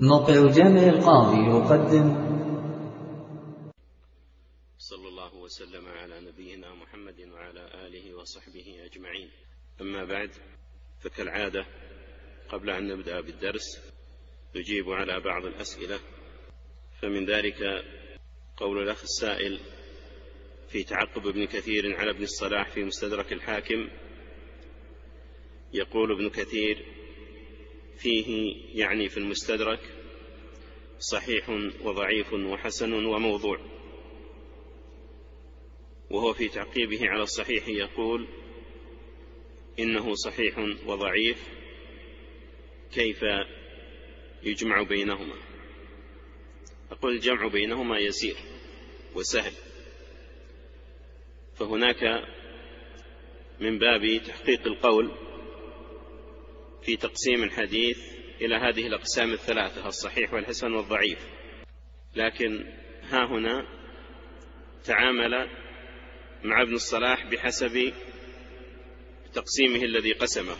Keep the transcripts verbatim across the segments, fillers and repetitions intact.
موقع جامع القاضي يقدم. صلى الله وسلم على نبينا محمد وعلى آله وصحبه أجمعين. أما بعد، فكالعادة قبل أن نبدأ بالدرس نجيب على بعض الأسئلة. فمن ذلك قول الأخ السائل في تعقب ابن كثير على ابن الصلاح في مستدرك الحاكم. يقول ابن كثير فيه، يعني في المستدرك، صحيح وضعيف وحسن وموضوع. وهو في تعقيبه على الصحيح يقول إنه صحيح وضعيف، كيف يجمع بينهما؟ أقول الجمع بينهما يسير وسهل. فهناك من باب تحقيق القول في تقسيم الحديث إلى هذه الأقسام الثلاثة، الصحيح والحسن والضعيف، لكن ها هنا تعامل مع ابن الصلاح بحسب تقسيمه الذي قسمه.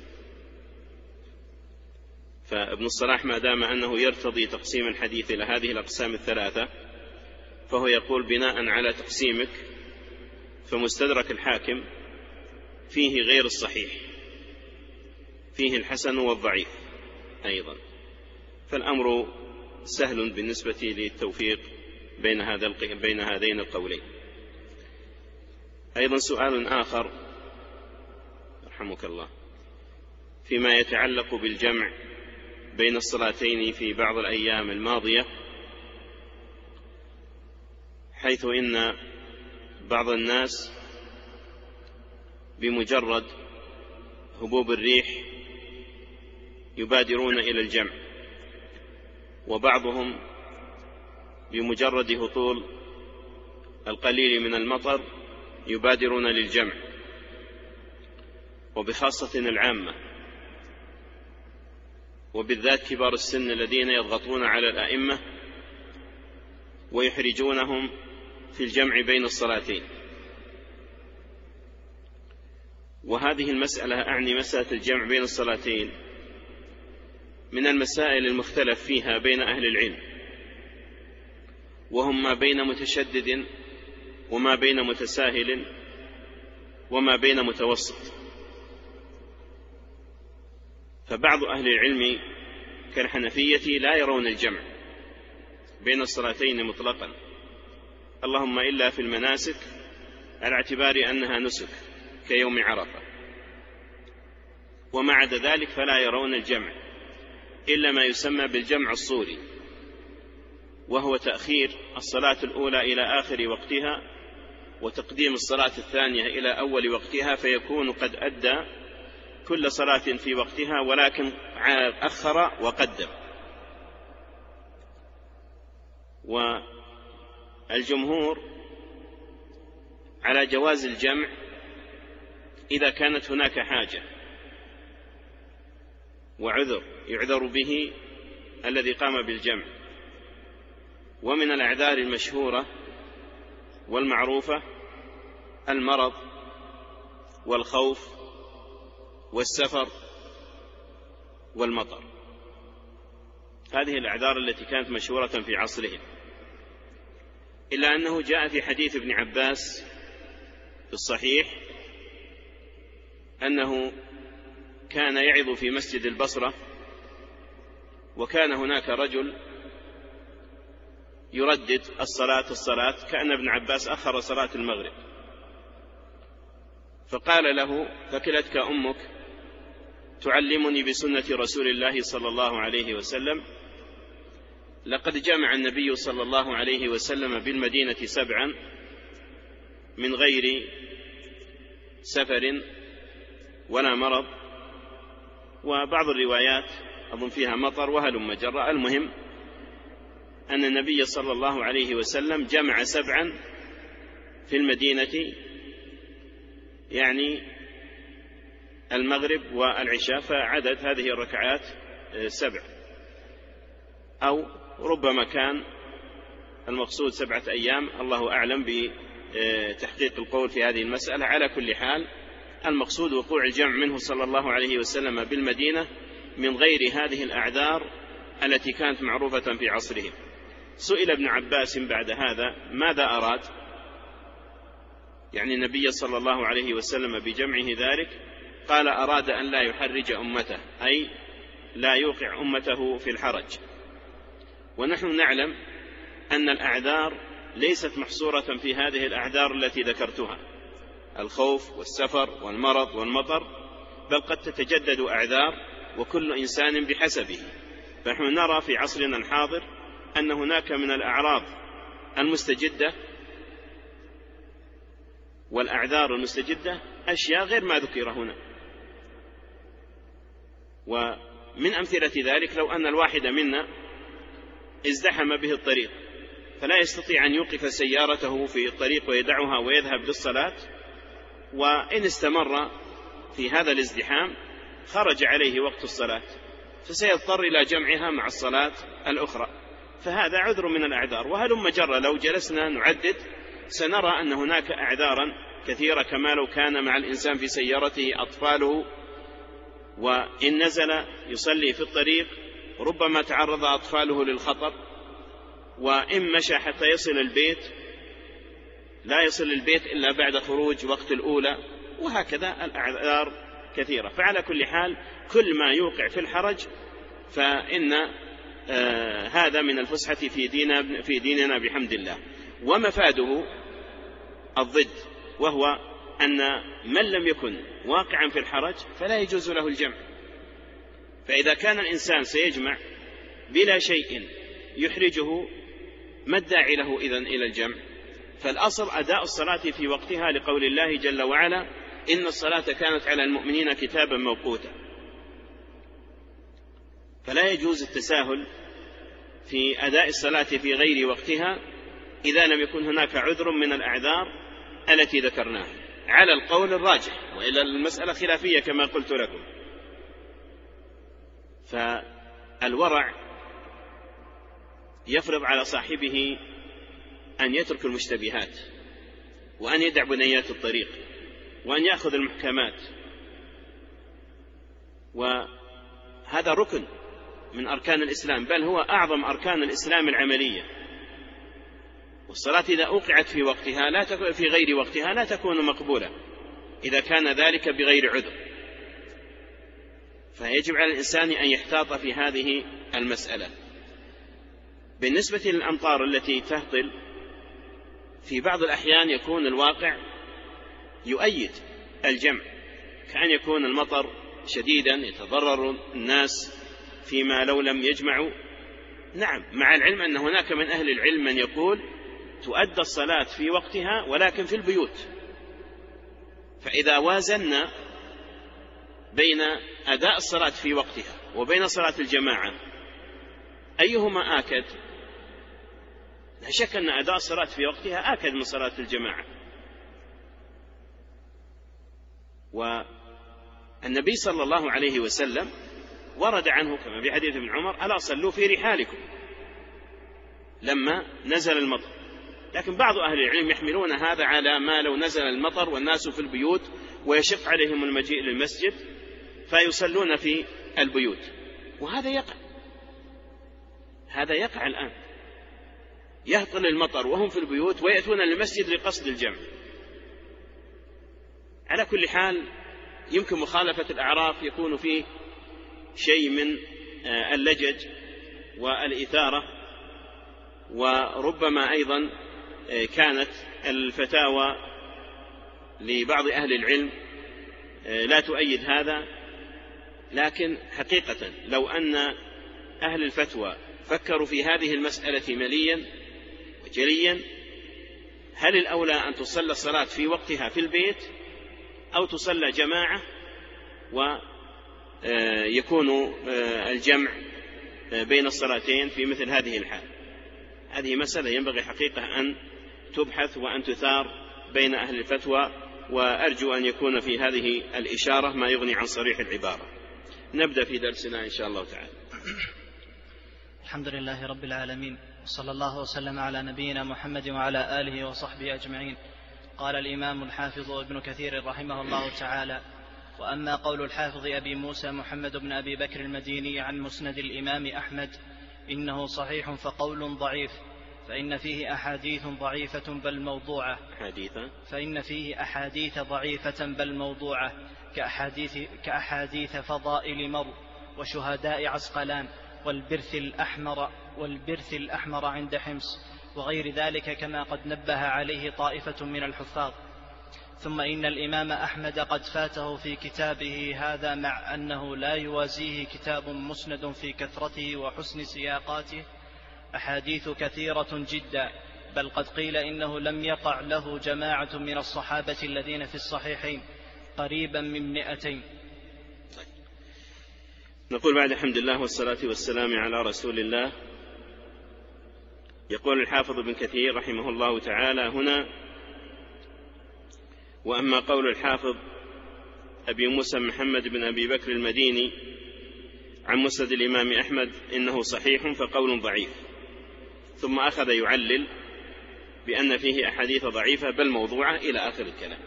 فابن الصلاح ما دام أنه يرتضي تقسيم الحديث إلى هذه الأقسام الثلاثة، فهو يقول بناء على تقسيمك فمستدرك الحاكم فيه غير الصحيح، فيه الحسن والضعيف أيضا. فالأمر سهل بالنسبة للتوفيق بين هذا بين هذين القولين. أيضا سؤال آخر رحمك الله فيما يتعلق بالجمع بين الصلاتين في بعض الأيام الماضية، حيث إن بعض الناس بمجرد هبوب الريح يبادرون إلى الجمع، وبعضهم بمجرد هطول القليل من المطر يبادرون للجمع، وبخاصة العامة، وبالذات كبار السن الذين يضغطون على الأئمة ويحرجونهم في الجمع بين الصلاتين. وهذه المسألة، أعني مسألة الجمع بين الصلاتين، من المسائل المختلف فيها بين أهل العلم، وهم ما بين متشدد وما بين متساهل وما بين متوسط. فبعض أهل العلم كالحنفية لا يرون الجمع بين الصلاتين مطلقا، اللهم إلا في المناسك على اعتبار أنها نسك كيوم عرفة، وما عدا ذلك فلا يرون الجمع إلا ما يسمى بالجمع الصوري، وهو تأخير الصلاة الأولى إلى آخر وقتها وتقديم الصلاة الثانية إلى أول وقتها، فيكون قد أدى كل صلاة في وقتها ولكن أخر وقدم. والجمهور على جواز الجمع إذا كانت هناك حاجة وعذر يعذر به الذي قام بالجمع. ومن الأعذار المشهورة والمعروفة المرض والخوف والسفر والمطر، هذه الأعذار التي كانت مشهورة في عصرهم. إلا أنه جاء في حديث ابن عباس في الصحيح أنه كان يعظ في مسجد البصرة، وكان هناك رجل يردد الصلاة الصلاة كأن ابن عباس أخر صلاة المغرب، فقال له: ثكلتك أمك تعلمني بسنة رسول الله صلى الله عليه وسلم، لقد جمع النبي صلى الله عليه وسلم بالمدينة سبعا من غير سفر ولا مرض، وبعض الروايات أظن فيها مطر وهلم جرى. المهم أن النبي صلى الله عليه وسلم جمع سبعا في المدينة، يعني المغرب والعشاء، فعدد هذه الركعات سبع، أو ربما كان المقصود سبعة أيام، الله أعلم بتحقيق القول في هذه المسألة. على كل حال المقصود وقوع الجمع منه صلى الله عليه وسلم بالمدينة من غير هذه الأعذار التي كانت معروفة في عصرهم. سئل ابن عباس بعد هذا ماذا أراد، يعني النبي صلى الله عليه وسلم بجمعه ذلك، قال أراد أن لا يحرج أمته، أي لا يوقع أمته في الحرج. ونحن نعلم أن الأعذار ليست محصورة في هذه الأعذار التي ذكرتها، الخوف والسفر والمرض والمطر، بل قد تتجدد أعذار وكل إنسان بحسبه. فنحن نرى في عصرنا الحاضر أن هناك من الأعراض المستجدة والأعذار المستجدة أشياء غير ما ذكر هنا. ومن أمثلة ذلك لو أن الواحد منا ازدحم به الطريق فلا يستطيع أن يوقف سيارته في الطريق ويدعها ويذهب للصلاة، وإن استمر في هذا الازدحام خرج عليه وقت الصلاة فسيضطر إلى جمعها مع الصلاة الأخرى، فهذا عذر من الأعذار. وهلم جرى لو جلسنا نعدد سنرى أن هناك أعذارا كثيرة، كما لو كان مع الإنسان في سيارته أطفاله وإن نزل يصلي في الطريق ربما تعرض أطفاله للخطر، وإن مشى حتى يصل البيت لا يصل البيت إلا بعد خروج وقت الأولى، وهكذا الأعذار كثيرة. فعلى كل حال كل ما يوقع في الحرج فإن آه هذا من الفسحة في ديننا, في ديننا بحمد الله. ومفاده الضد، وهو أن من لم يكن واقعا في الحرج فلا يجوز له الجمع. فإذا كان الإنسان سيجمع بلا شيء يحرجه ما الداعي له إذن إلى الجمع؟ فالأصل أداء الصلاة في وقتها، لقول الله جل وعلا إن الصلاة كانت على المؤمنين كتابا موقوتا. فلا يجوز التساهل في أداء الصلاة في غير وقتها إذا لم يكن هناك عذر من الأعذار التي ذكرناها على القول الراجح، وإلا المسألة خلافية كما قلت لكم. فالورع يفرض على صاحبه أن يترك المشتبهات، وأن يدع بنيات الطريق، وأن يأخذ المحكمات، وهذا ركن من أركان الإسلام، بل هو أعظم أركان الإسلام العملية. والصلاة إذا أوقعت في وقتها لا تكون في غير وقتها لا تكون مقبولة إذا كان ذلك بغير عذر. فيجب على الإنسان أن يحتاط في هذه المسألة. بالنسبة للأمطار التي تهطل، في بعض الأحيان يكون الواقع يؤيد الجمع، كأن يكون المطر شديدا يتضرر الناس فيما لو لم يجمعوا. نعم، مع العلم أن هناك من أهل العلم من يقول تؤدى الصلاة في وقتها ولكن في البيوت. فإذا وازنا بين أداء الصلاة في وقتها وبين صلاة الجماعة أيهما آكد؟ لا شك أن أداء الصلاة في وقتها آكد من صلاة الجماعة. والنبي صلى الله عليه وسلم ورد عنه كما في حديث ابن عمر ألا صلوا في رحالكم لما نزل المطر. لكن بعض أهل العلم يحملون هذا على ما لو نزل المطر والناس في البيوت ويشق عليهم المجيء للمسجد فيصلون في البيوت، وهذا يقع هذا يقع الآن، يهطل المطر وهم في البيوت ويأتون للمسجد لقصد الجمع. على كل حال يمكن مخالفة الأعراف يكون فيه شيء من اللجج والإثارة، وربما أيضا كانت الفتاوى لبعض أهل العلم لا تؤيد هذا. لكن حقيقة لو أن أهل الفتوى فكروا في هذه المسألة مليا وجليا، هل الأولى أن تصلى الصلاة في وقتها في البيت أو تصلى جماعة ويكون الجمع بين الصلاتين في مثل هذه الحال؟ هذه مسألة ينبغي حقيقة أن تبحث وأن تثار بين أهل الفتوى، وأرجو أن يكون في هذه الإشارة ما يغني عن صريح العبارة. نبدأ في درسنا إن شاء الله تعالى. الحمد لله رب العالمين، وصلى الله وسلم على نبينا محمد وعلى آله وصحبه أجمعين. قال الإمام الحافظ ابن كثير رحمه الله تعالى: وأما قول الحافظ أبي موسى محمد بن أبي بكر المديني عن مسند الإمام أحمد إنه صحيح فقول ضعيف، فإن فيه أحاديث ضعيفة بل موضوعة حديث فإن فيه أحاديث ضعيفة بل موضوعة كأحاديث, كأحاديث فضائل مر وشهداء عسقلان والبرث الأحمر, والبرث الأحمر عند حمص وغير ذلك، كما قد نبه عليه طائفة من الحفاظ. ثم إن الإمام أحمد قد فاته في كتابه هذا، مع أنه لا يوازيه كتاب مسند في كثرته وحسن سياقاته، أحاديث كثيرة جدا، بل قد قيل إنه لم يقع له جماعة من الصحابة الذين في الصحيحين قريبا من مئتين. نقول بعد الحمد لله والصلاة والسلام على رسول الله. يقول الحافظ ابن كثير رحمه الله تعالى هنا: وأما قول الحافظ أبي موسى محمد بن أبي بكر المديني عن مسند الإمام أحمد إنه صحيح فقول ضعيف، ثم أخذ يعلل بأن فيه أحاديث ضعيفة بل موضوعة إلى آخر الكلام.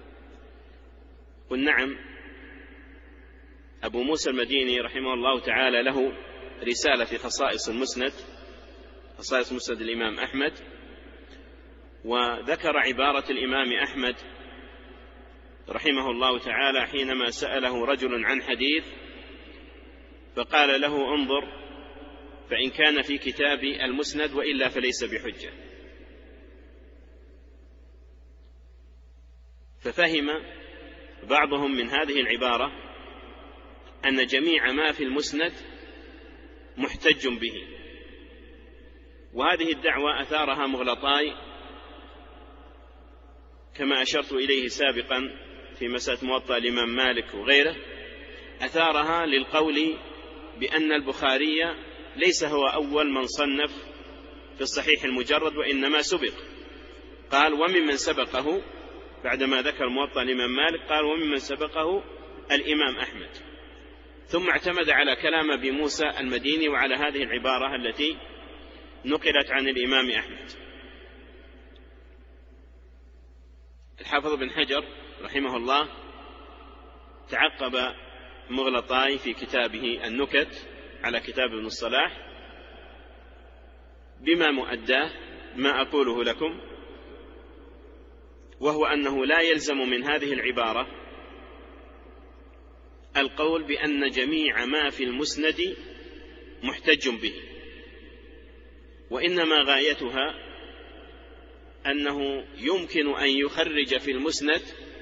قل نعم، أبو موسى المديني رحمه الله تعالى له رسالة في خصائص المسند، خصائص مسند الإمام أحمد، وذكر عبارة الإمام أحمد رحمه الله تعالى حينما سأله رجل عن حديث فقال له: انظر فإن كان في كتابي المسند وإلا فليس بحجة. ففهم بعضهم من هذه العبارة أن جميع ما في المسند محتج به، وهذه الدعوة أثارها مغلطاي كما أشرت إليه سابقا في مسألة موطأ الإمام مالك وغيره، أثارها للقول بأن البخاري ليس هو أول من صنف في الصحيح المجرد، وإنما سبق. قال: وممن سبقه، بعدما ذكر موطأ الإمام مالك قال: وممن سبقه الإمام أحمد. ثم اعتمد على كلام أبي موسى المديني وعلى هذه العبارة التي نقلت عن الإمام أحمد. الحافظ بن حجر رحمه الله تعقب مغلطاي في كتابه النكت على كتاب ابن الصلاح بما مؤداه ما أقوله لكم، وهو أنه لا يلزم من هذه العبارة القول بأن جميع ما في المسند محتج به، وإنما غايتها أنه يمكن أن يخرج في المسند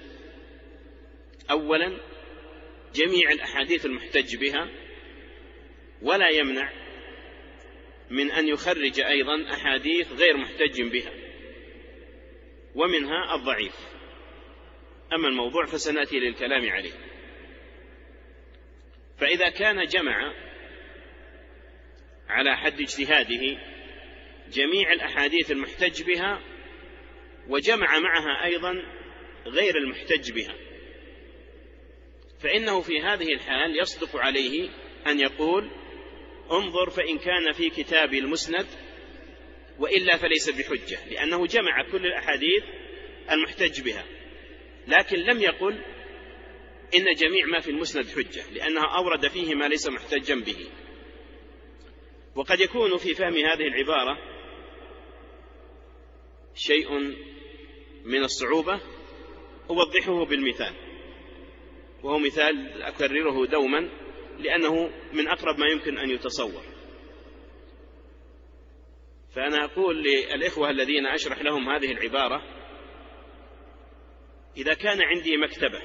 أولا جميع الأحاديث المحتج بها، ولا يمنع من أن يخرج أيضا أحاديث غير محتج بها، ومنها الضعيف. أما الموضوع فسنأتي للكلام عليه. فإذا كان جمع على حد اجتهاده جميع الأحاديث المحتج بها، وجمع معها أيضا غير المحتج بها، فإنه في هذه الحال يصدق عليه أن يقول: انظر فإن كان في كتاب المسند وإلا فليس بحجة، لأنه جمع كل الأحاديث المحتج بها، لكن لم يقل إن جميع ما في المسند حجة، لأنها أورد فيه ما ليس محتجا به. وقد يكون في فهم هذه العبارة شيء من الصعوبة، أوضحه بالمثال، وهو مثال أكرره دوما لأنه من أقرب ما يمكن أن يتصور. فأنا أقول للإخوة الذين أشرح لهم هذه العبارة: إذا كان عندي مكتبة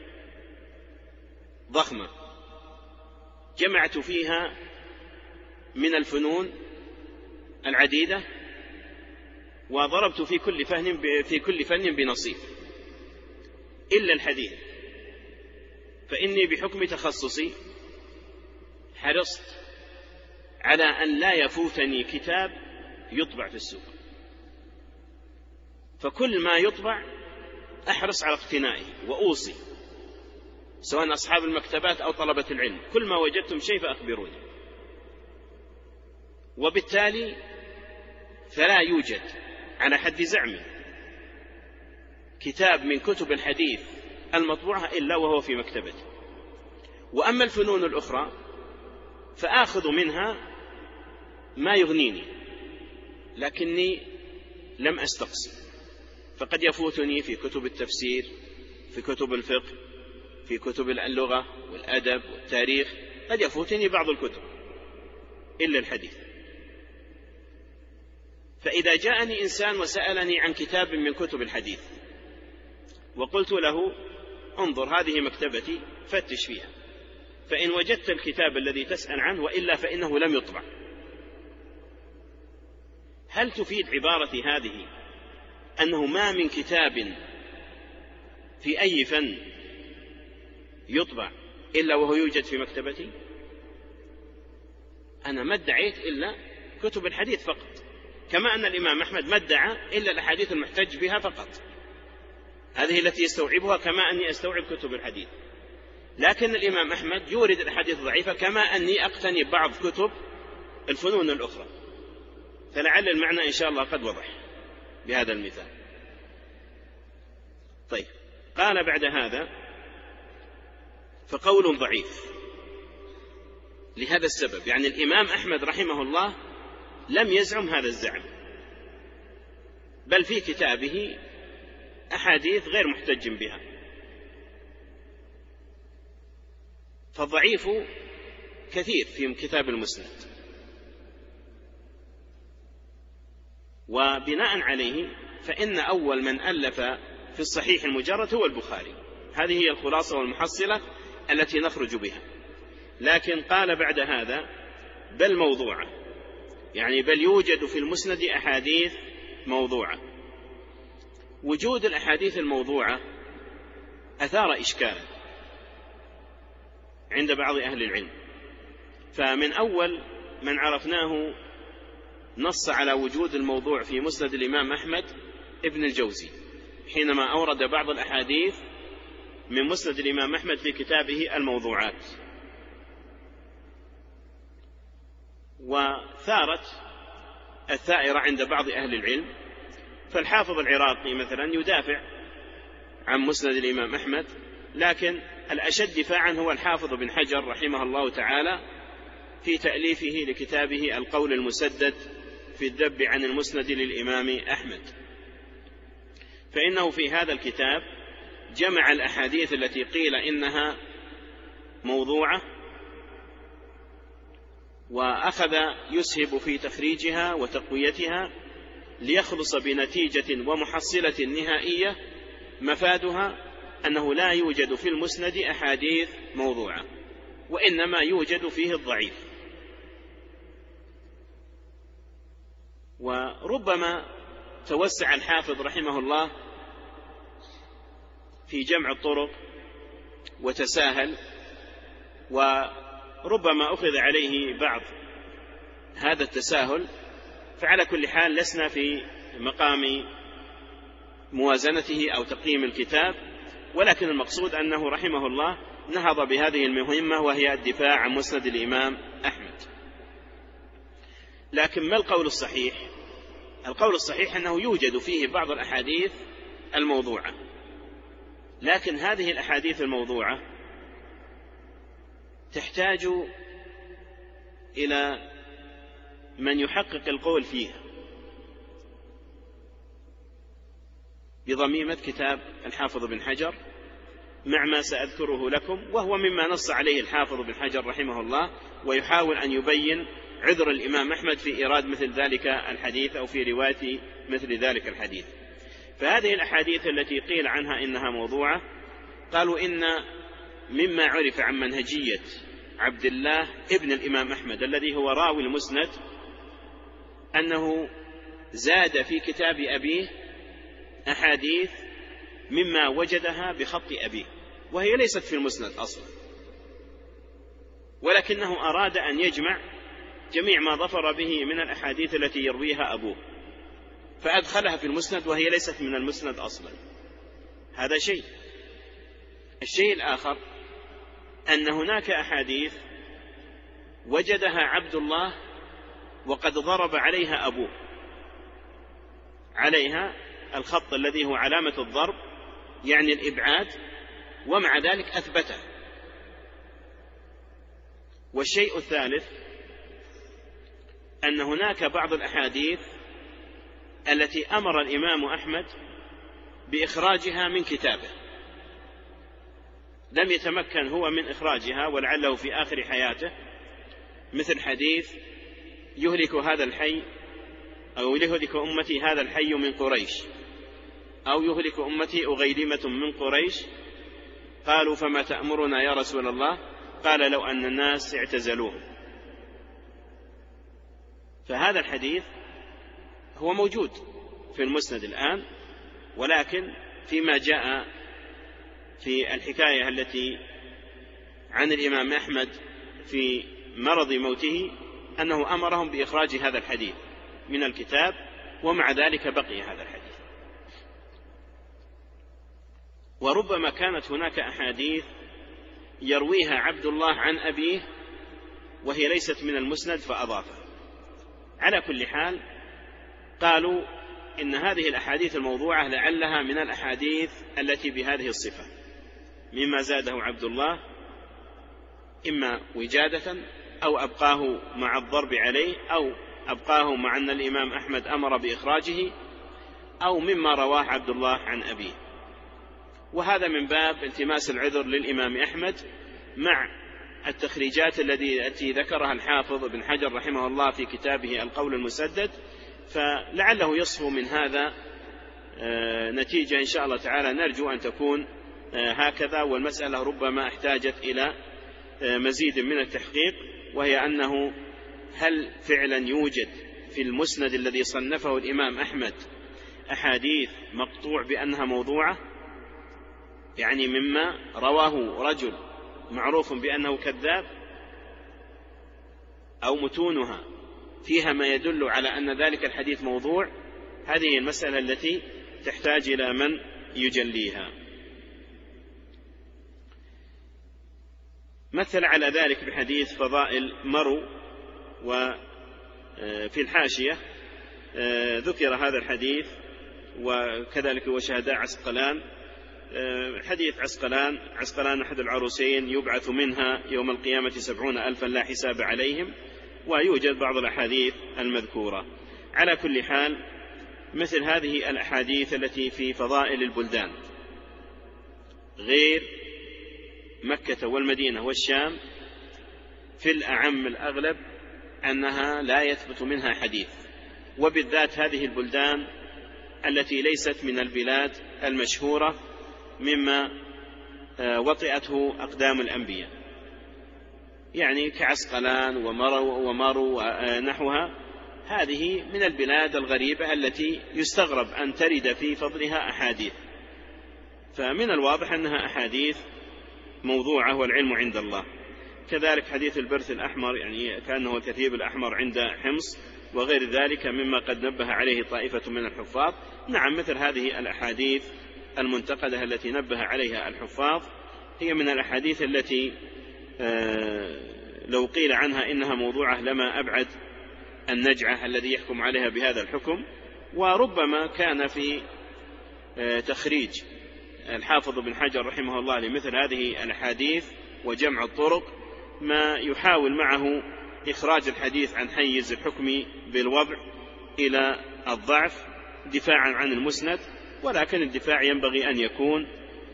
ضخمة جمعت فيها من الفنون العديدة، وضربت في كل فن في كل فن بنصيب إلا الحديث، فإني بحكم تخصصي حرصت على أن لا يفوتني كتاب يطبع في السوق، فكل ما يطبع أحرص على اقتنائه، وأوصي سواء أصحاب المكتبات أو طلبة العلم: كل ما وجدتم شيء فأخبروني. وبالتالي فلا يوجد على حد زعمي كتاب من كتب الحديث المطبوعة إلا وهو في مكتبتي. وأما الفنون الأخرى فآخذ منها ما يغنيني، لكني لم أستقصي، فقد يفوتني في كتب التفسير، في كتب الفقه، في كتب اللغة والأدب والتاريخ، قد يفوتني بعض الكتب إلا الحديث. فإذا جاءني إنسان وسألني عن كتاب من كتب الحديث وقلت له انظر هذه مكتبتي فتش فيها، فإن وجدت الكتاب الذي تسأل عنه وإلا فإنه لم يطبع، هل تفيد عبارتي هذه أنه ما من كتاب في أي فن يطبع إلا وهو يوجد في مكتبتي؟ أنا ما ادعيت إلا كتب الحديث فقط، كما أن الإمام أحمد ما ادعى إلا الأحاديث المحتج بها فقط، هذه التي يستوعبها كما أني أستوعب كتب الحديث. لكن الإمام أحمد يورد الأحاديث الضعيفة كما أني أقتني بعض كتب الفنون الأخرى، فلعل المعنى إن شاء الله قد وضح بهذا المثال. طيب، قال بعد هذا فقول ضعيف لهذا السبب، يعني الإمام أحمد رحمه الله لم يزعم هذا الزعم، بل في كتابه أحاديث غير محتج بها، فالضعيف كثير في كتاب المسند. وبناء عليه فإن أول من ألف في الصحيح المجرد هو البخاري، هذه هي الخلاصة والمحصلة التي نخرج بها. لكن قال بعد هذا بل موضوعة، يعني بل يوجد في المسند أحاديث موضوعة. وجود الأحاديث الموضوعة أثار إشكالا عند بعض أهل العلم، فمن أول من عرفناه نص على وجود الموضوع في مسند الإمام أحمد ابن الجوزي، حينما أورد بعض الأحاديث من مسند الإمام أحمد في كتابه الموضوعات. وثارت الثائرة عند بعض أهل العلم، فالحافظ العراقي مثلا يدافع عن مسند الإمام أحمد، لكن الأشد دفاعا هو الحافظ بن حجر رحمه الله تعالى في تأليفه لكتابه القول المسدد في الذب عن المسند للإمام أحمد، فإنه في هذا الكتاب جمع الأحاديث التي قيل إنها موضوعة، وأخذ يسهب في تخريجها وتقويتها ليخلص بنتيجة ومحصلة نهائية مفادها أنه لا يوجد في المسند أحاديث موضوعة، وإنما يوجد فيه الضعيف. وربما توسع الحافظ رحمه الله في جمع الطرق وتساهل، وربما أخذ عليه بعض هذا التساهل، فعلى كل حال لسنا في مقام موازنته أو تقييم الكتاب، ولكن المقصود أنه رحمه الله نهض بهذه المهمة وهي الدفاع عن مسند الإمام أحمد. لكن ما القول الصحيح؟ القول الصحيح أنه يوجد فيه بعض الأحاديث الموضوعة، لكن هذه الأحاديث الموضوعة تحتاج إلى من يحقق القول فيها بضميمة كتاب الحافظ بن حجر مع ما سأذكره لكم، وهو مما نص عليه الحافظ بن حجر رحمه الله، ويحاول أن يبين عذر الإمام أحمد في إيراد مثل ذلك الحديث أو في رواية مثل ذلك الحديث. فهذه الأحاديث التي قيل عنها إنها موضوعة، قالوا إن مما عرف عن منهجية عبد الله ابن الإمام أحمد الذي هو راوي المسند أنه زاد في كتاب أبيه أحاديث مما وجدها بخط أبيه، وهي ليست في المسند أصلا، ولكنه أراد أن يجمع جميع ما ظفر به من الأحاديث التي يرويها أبوه فأدخلها في المسند وهي ليست من المسند أصلا. هذا شيء. الشيء الآخر أن هناك أحاديث وجدها عبد الله وقد ضرب عليها أبوه، عليها الخط الذي هو علامة الضرب يعني الإبعاد، ومع ذلك أثبته. والشيء الثالث أن هناك بعض الأحاديث التي أمر الإمام أحمد بإخراجها من كتابه، لم يتمكن هو من إخراجها ولعله في آخر حياته، مثل حديث يهلك هذا الحي أو يهلك أمتي هذا الحي من قريش، أو يهلك أمتي أغيلمة من قريش، قالوا فما تأمرنا يا رسول الله؟ قال لو أن الناس اعتزلوهم. فهذا الحديث هو موجود في المسند الآن، ولكن فيما جاء في الحكاية التي عن الإمام أحمد في مرض موته أنه أمرهم بإخراج هذا الحديث من الكتاب، ومع ذلك بقي هذا الحديث. وربما كانت هناك أحاديث يرويها عبد الله عن أبيه وهي ليست من المسند فأضافها. على كل حال قالوا إن هذه الأحاديث الموضوعة لعلها من الأحاديث التي بهذه الصفة، مما زاده عبد الله إما وجادة أو أبقاه مع الضرب عليه، أو أبقاه مع أن الإمام أحمد أمر بإخراجه، أو مما رواه عبد الله عن أبيه. وهذا من باب التماس العذر للإمام أحمد مع التخريجات التي ذكرها الحافظ ابن حجر رحمه الله في كتابه القول المسدد، فلعله يصفو من هذا نتيجة إن شاء الله تعالى نرجو أن تكون هكذا. والمسألة ربما احتاجت إلى مزيد من التحقيق، وهي أنه هل فعلا يوجد في المسند الذي صنفه الإمام أحمد أحاديث مقطوع بأنها موضوعة، يعني مما رواه رجل معروف بأنه كذاب، أو متونها فيها ما يدل على أن ذلك الحديث موضوع. هذه المسألة التي تحتاج إلى من يجليها. مثل على ذلك بحديث فضائل مرو، وفي الحاشية ذكر هذا الحديث، وكذلك وشهداء عسقلان. حديث عسقلان عسقلان أحد العروسين يبعث منها يوم القيامة سبعون ألفا لا حساب عليهم، ويوجد بعض الأحاديث المذكورة. على كل حال مثل هذه الأحاديث التي في فضائل البلدان غير مكة والمدينة والشام في الأعم الأغلب أنها لا يثبت منها حديث، وبالذات هذه البلدان التي ليست من البلاد المشهورة مما وطئته أقدام الأنبياء، يعني كعسقلان ومرو ومرو ونحوها. هذه من البلاد الغريبة التي يستغرب أن ترد في فضلها أحاديث، فمن الواضح أنها أحاديث موضوعة والعلم عند الله. كذلك حديث البرث الأحمر، يعني كأنه الكثيب الأحمر عند حمص، وغير ذلك مما قد نبه عليه طائفة من الحفاظ. نعم، مثل هذه الأحاديث المنتقدة التي نبه عليها الحفاظ هي من الأحاديث التي لو قيل عنها إنها موضوعة لما أبعد النجعة الذي يحكم عليها بهذا الحكم. وربما كان في تخريج الحافظ بن حجر رحمه الله لمثل هذه الأحاديث وجمع الطرق ما يحاول معه إخراج الحديث عن حيز الحكم بالوضع إلى الضعف دفاعا عن المسند، ولكن الدفاع ينبغي أن يكون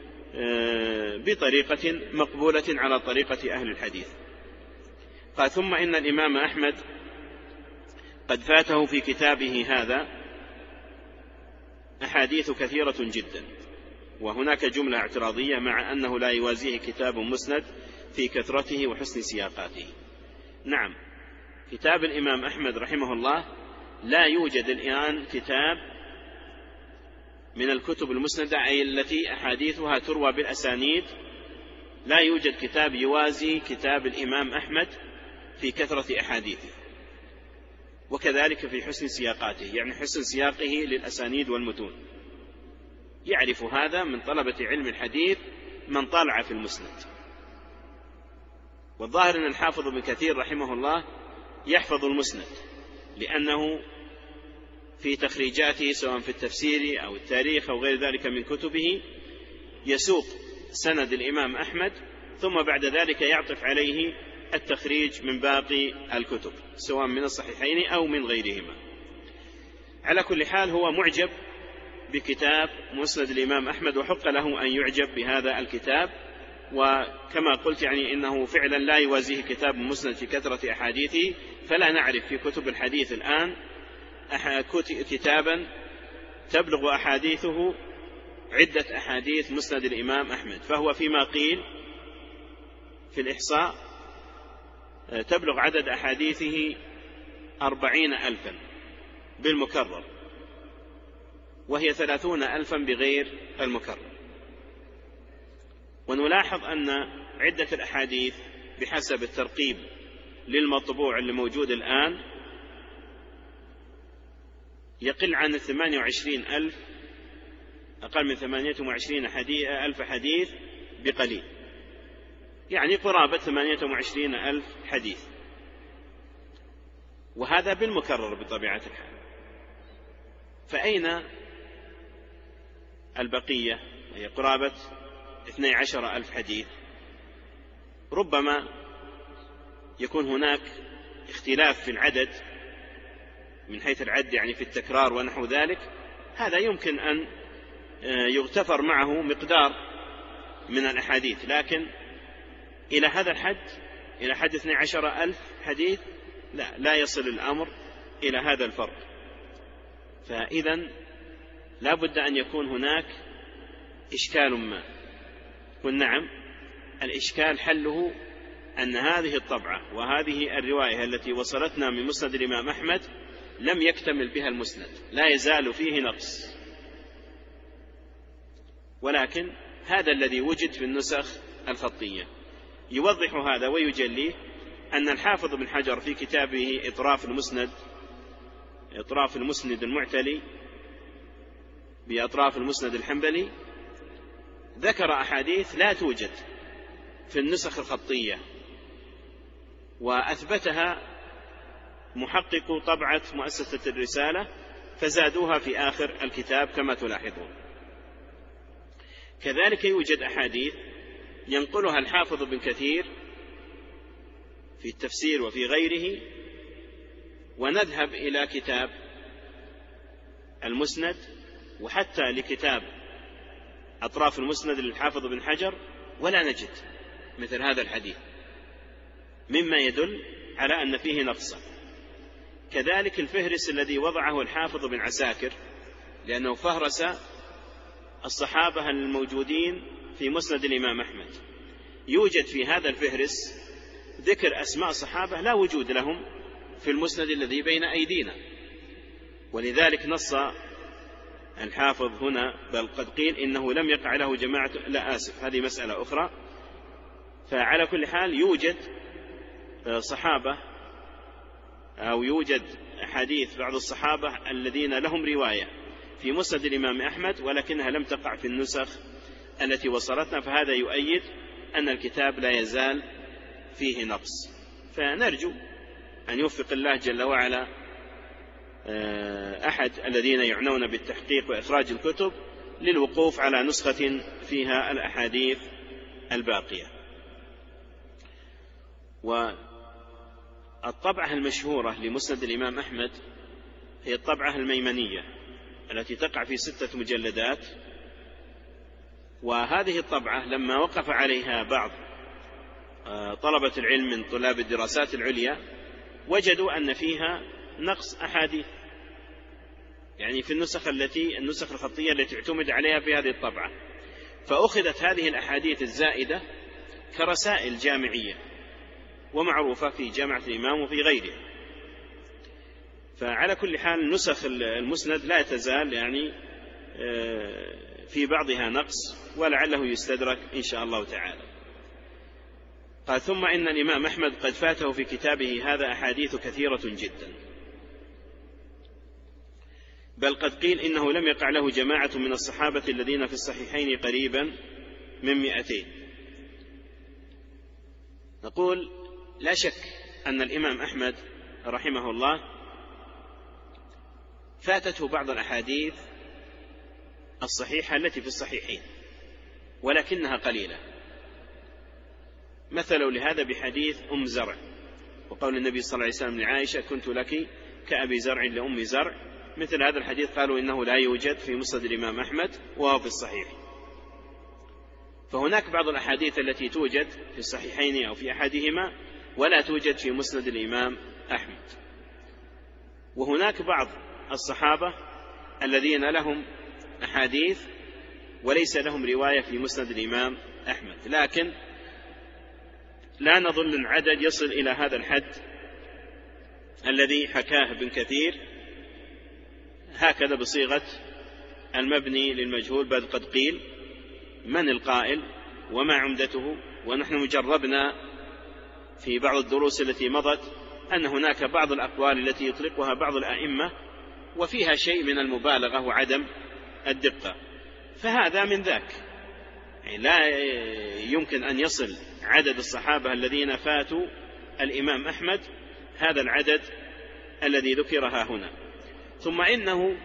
بطريقة مقبولة على طريقة أهل الحديث. قال ثم إن الإمام أحمد قد فاته في كتابه هذا أحاديث كثيرة جدا، وهناك جملة اعتراضية مع أنه لا يوازيه كتاب مسند في كثرته وحسن سياقاته. نعم، كتاب الإمام أحمد رحمه الله لا يوجد الآن كتاب من الكتب المسندة أي التي أحاديثها تروى بالأسانيد، لا يوجد كتاب يوازي كتاب الإمام أحمد في كثرة أحاديثه، وكذلك في حسن سياقاته، يعني حسن سياقه للأسانيد والمتون. يعرف هذا من طلبة علم الحديث من طالع في المسند. والظاهر أن الحافظ ابن كثير رحمه الله يحفظ المسند، لأنه في تخريجاته سواء في التفسير أو التاريخ أو غير ذلك من كتبه يسوق سند الإمام أحمد، ثم بعد ذلك يعطف عليه التخريج من باقي الكتب سواء من الصحيحين أو من غيرهما. على كل حال هو معجب بكتاب مسند الإمام أحمد، وحق له أن يعجب بهذا الكتاب، وكما قلت يعني إنه فعلا لا يوازيه كتاب مسند في كثرة أحاديثه، فلا نعرف في كتب الحديث الآن كتابا تبلغ أحاديثه عدة أحاديث مسند الإمام أحمد، فهو فيما قيل في الإحصاء تبلغ عدد أحاديثه أربعين ألفا بالمكرر، وهي ثلاثون ألفا بغير المكرر. ونلاحظ أن عدة الأحاديث بحسب الترقيب للمطبوع اللي موجود الآن يقل عن ثمانية وعشرين ألف، أقل من ثمانية وعشرين ألف حديث بقليل، يعني قرابة ثمانية وعشرين ألف حديث، وهذا بالمكرر بطبيعة الحال. فأين البقية؟ هي قرابة اثني عشر ألف حديث. ربما يكون هناك اختلاف في العدد من حيث العد، يعني في التكرار ونحو ذلك، هذا يمكن أن يغتفر معه مقدار من الأحاديث، لكن إلى هذا الحد، إلى حد اثني عشر ألف حديث، لا لا يصل الأمر إلى هذا الفرق. فإذا لا بد أن يكون هناك إشكال ما. قل نعم، الإشكال حله أن هذه الطبعة وهذه الرواية التي وصلتنا من مسند الإمام أحمد لم يكتمل بها المسند، لا يزال فيه نقص، ولكن هذا الذي وجد في النسخ الخطية. يوضح هذا ويجليه أن الحافظ بن حجر في كتابه إطراف المسند إطراف المسند المعتلي بأطراف المسند الحنبلي ذكر أحاديث لا توجد في النسخ الخطية، وأثبتها محقق طبعة مؤسسة الرسالة فزادوها في آخر الكتاب كما تلاحظون. كذلك يوجد أحاديث ينقلها الحافظ بن كثير في التفسير وفي غيره، ونذهب إلى كتاب المسند وحتى لكتاب أطراف المسند للحافظ بن حجر ولا نجد مثل هذا الحديث، مما يدل على أن فيه نقصا. كذلك الفهرس الذي وضعه الحافظ بن عساكر، لأنه فهرس الصحابة الموجودين في مسند الإمام أحمد، يوجد في هذا الفهرس ذكر أسماء صحابة لا وجود لهم في المسند الذي بين أيدينا، ولذلك نص الحافظ هنا بل قد قيل إنه لم يقع له جماعة، لا آسف هذه مسألة أخرى. فعلى كل حال يوجد صحابة أو يوجد أحاديث بعض الصحابة الذين لهم رواية في مسند الإمام أحمد ولكنها لم تقع في النسخ التي وصلتنا، فهذا يؤيد أن الكتاب لا يزال فيه نقص. فنرجو أن يوفق الله جل وعلا أحد الذين يعنون بالتحقيق وإخراج الكتب للوقوف على نسخة فيها الأحاديث الباقية. والطبعة المشهورة لمسند الإمام أحمد هي الطبعة الميمنية التي تقع في ستة مجلدات، وهذه الطبعة لما وقف عليها بعض طلبة العلم من طلاب الدراسات العليا وجدوا أن فيها نقص أحاديث، يعني في النسخ التي النسخ الخطية التي اعتمد عليها في هذه الطبعة، فأخذت هذه الأحاديث الزائدة كرسائل جامعية ومعروفة في جامعة الإمام وفي غيره. فعلى كل حال نسخ المسند لا تزال يعني في بعضها نقص، ولعله يستدرك إن شاء الله تعالى. قال: ثم إن الإمام أحمد قد فاته في كتابه هذا أحاديث كثيرة جدا، بل قد قيل إنه لم يقع له جماعة من الصحابة الذين في الصحيحين قريبا من مئتين. نقول: لا شك أن الإمام أحمد رحمه الله فاتته بعض الأحاديث الصحيحة التي في الصحيحين، ولكنها قليلة. مثلوا لهذا بحديث أم زرع، وقول النبي صلى الله عليه وسلم لعائشة: كنت لك كأبي زرع لأم زرع. مثل هذا الحديث قالوا إنه لا يوجد في مسند الإمام أحمد وهو في الصحيح. فهناك بعض الأحاديث التي توجد في الصحيحين أو في أحدهما ولا توجد في مسند الإمام أحمد. وهناك بعض الصحابة الذين لهم أحاديث وليس لهم رواية في مسند الإمام أحمد، لكن لا نظن عدد يصل إلى هذا الحد الذي حكاه ابن كثير هكذا بصيغة المبني للمجهول، بل قد قيل من القائل وما عمدته. ونحن جربنا في بعض الدروس التي مضت أن هناك بعض الأقوال التي يطلقها بعض الأئمة وفيها شيء من المبالغة وعدم الدقة، فهذا من ذاك. يعني لا يمكن أن يصل عدد الصحابة الذين فاتوا الإمام أحمد هذا العدد الذي ذكرها هنا. ثم إنه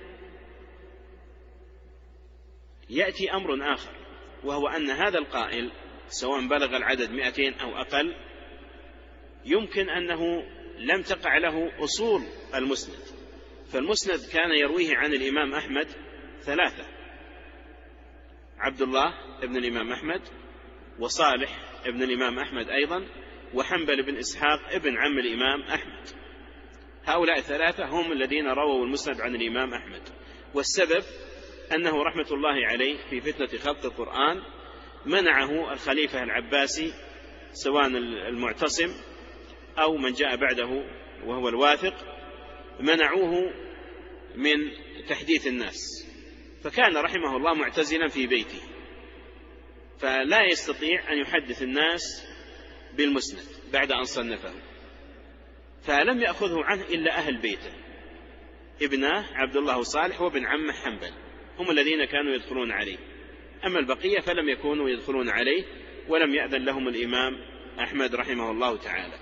يأتي أمر آخر، وهو أن هذا القائل سواء بلغ العدد مئتين أو أقل يمكن أنه لم تقع له أصول المسند. فالمسند كان يرويه عن الإمام أحمد ثلاثة: عبد الله ابن الإمام أحمد، وصالح ابن الإمام أحمد أيضا، وحنبل بن إسحاق ابن عم الإمام أحمد. هؤلاء الثلاثة هم الذين رووا المسند عن الإمام أحمد. والسبب أنه رحمة الله عليه في فتنة خلق القرآن منعه الخليفة العباسي سواء المعتصم أو من جاء بعده وهو الواثق، منعوه من تحديث الناس، فكان رحمه الله معتزلا في بيته، فلا يستطيع أن يحدث الناس بالمسند بعد أن صنفه، فلم يأخذه عنه إلا أهل بيته ابناه عبد الله وصالح وابن عمه حنبل، هم الذين كانوا يدخلون عليه. أما البقية فلم يكونوا يدخلون عليه، ولم يأذن لهم الإمام أحمد رحمه الله تعالى.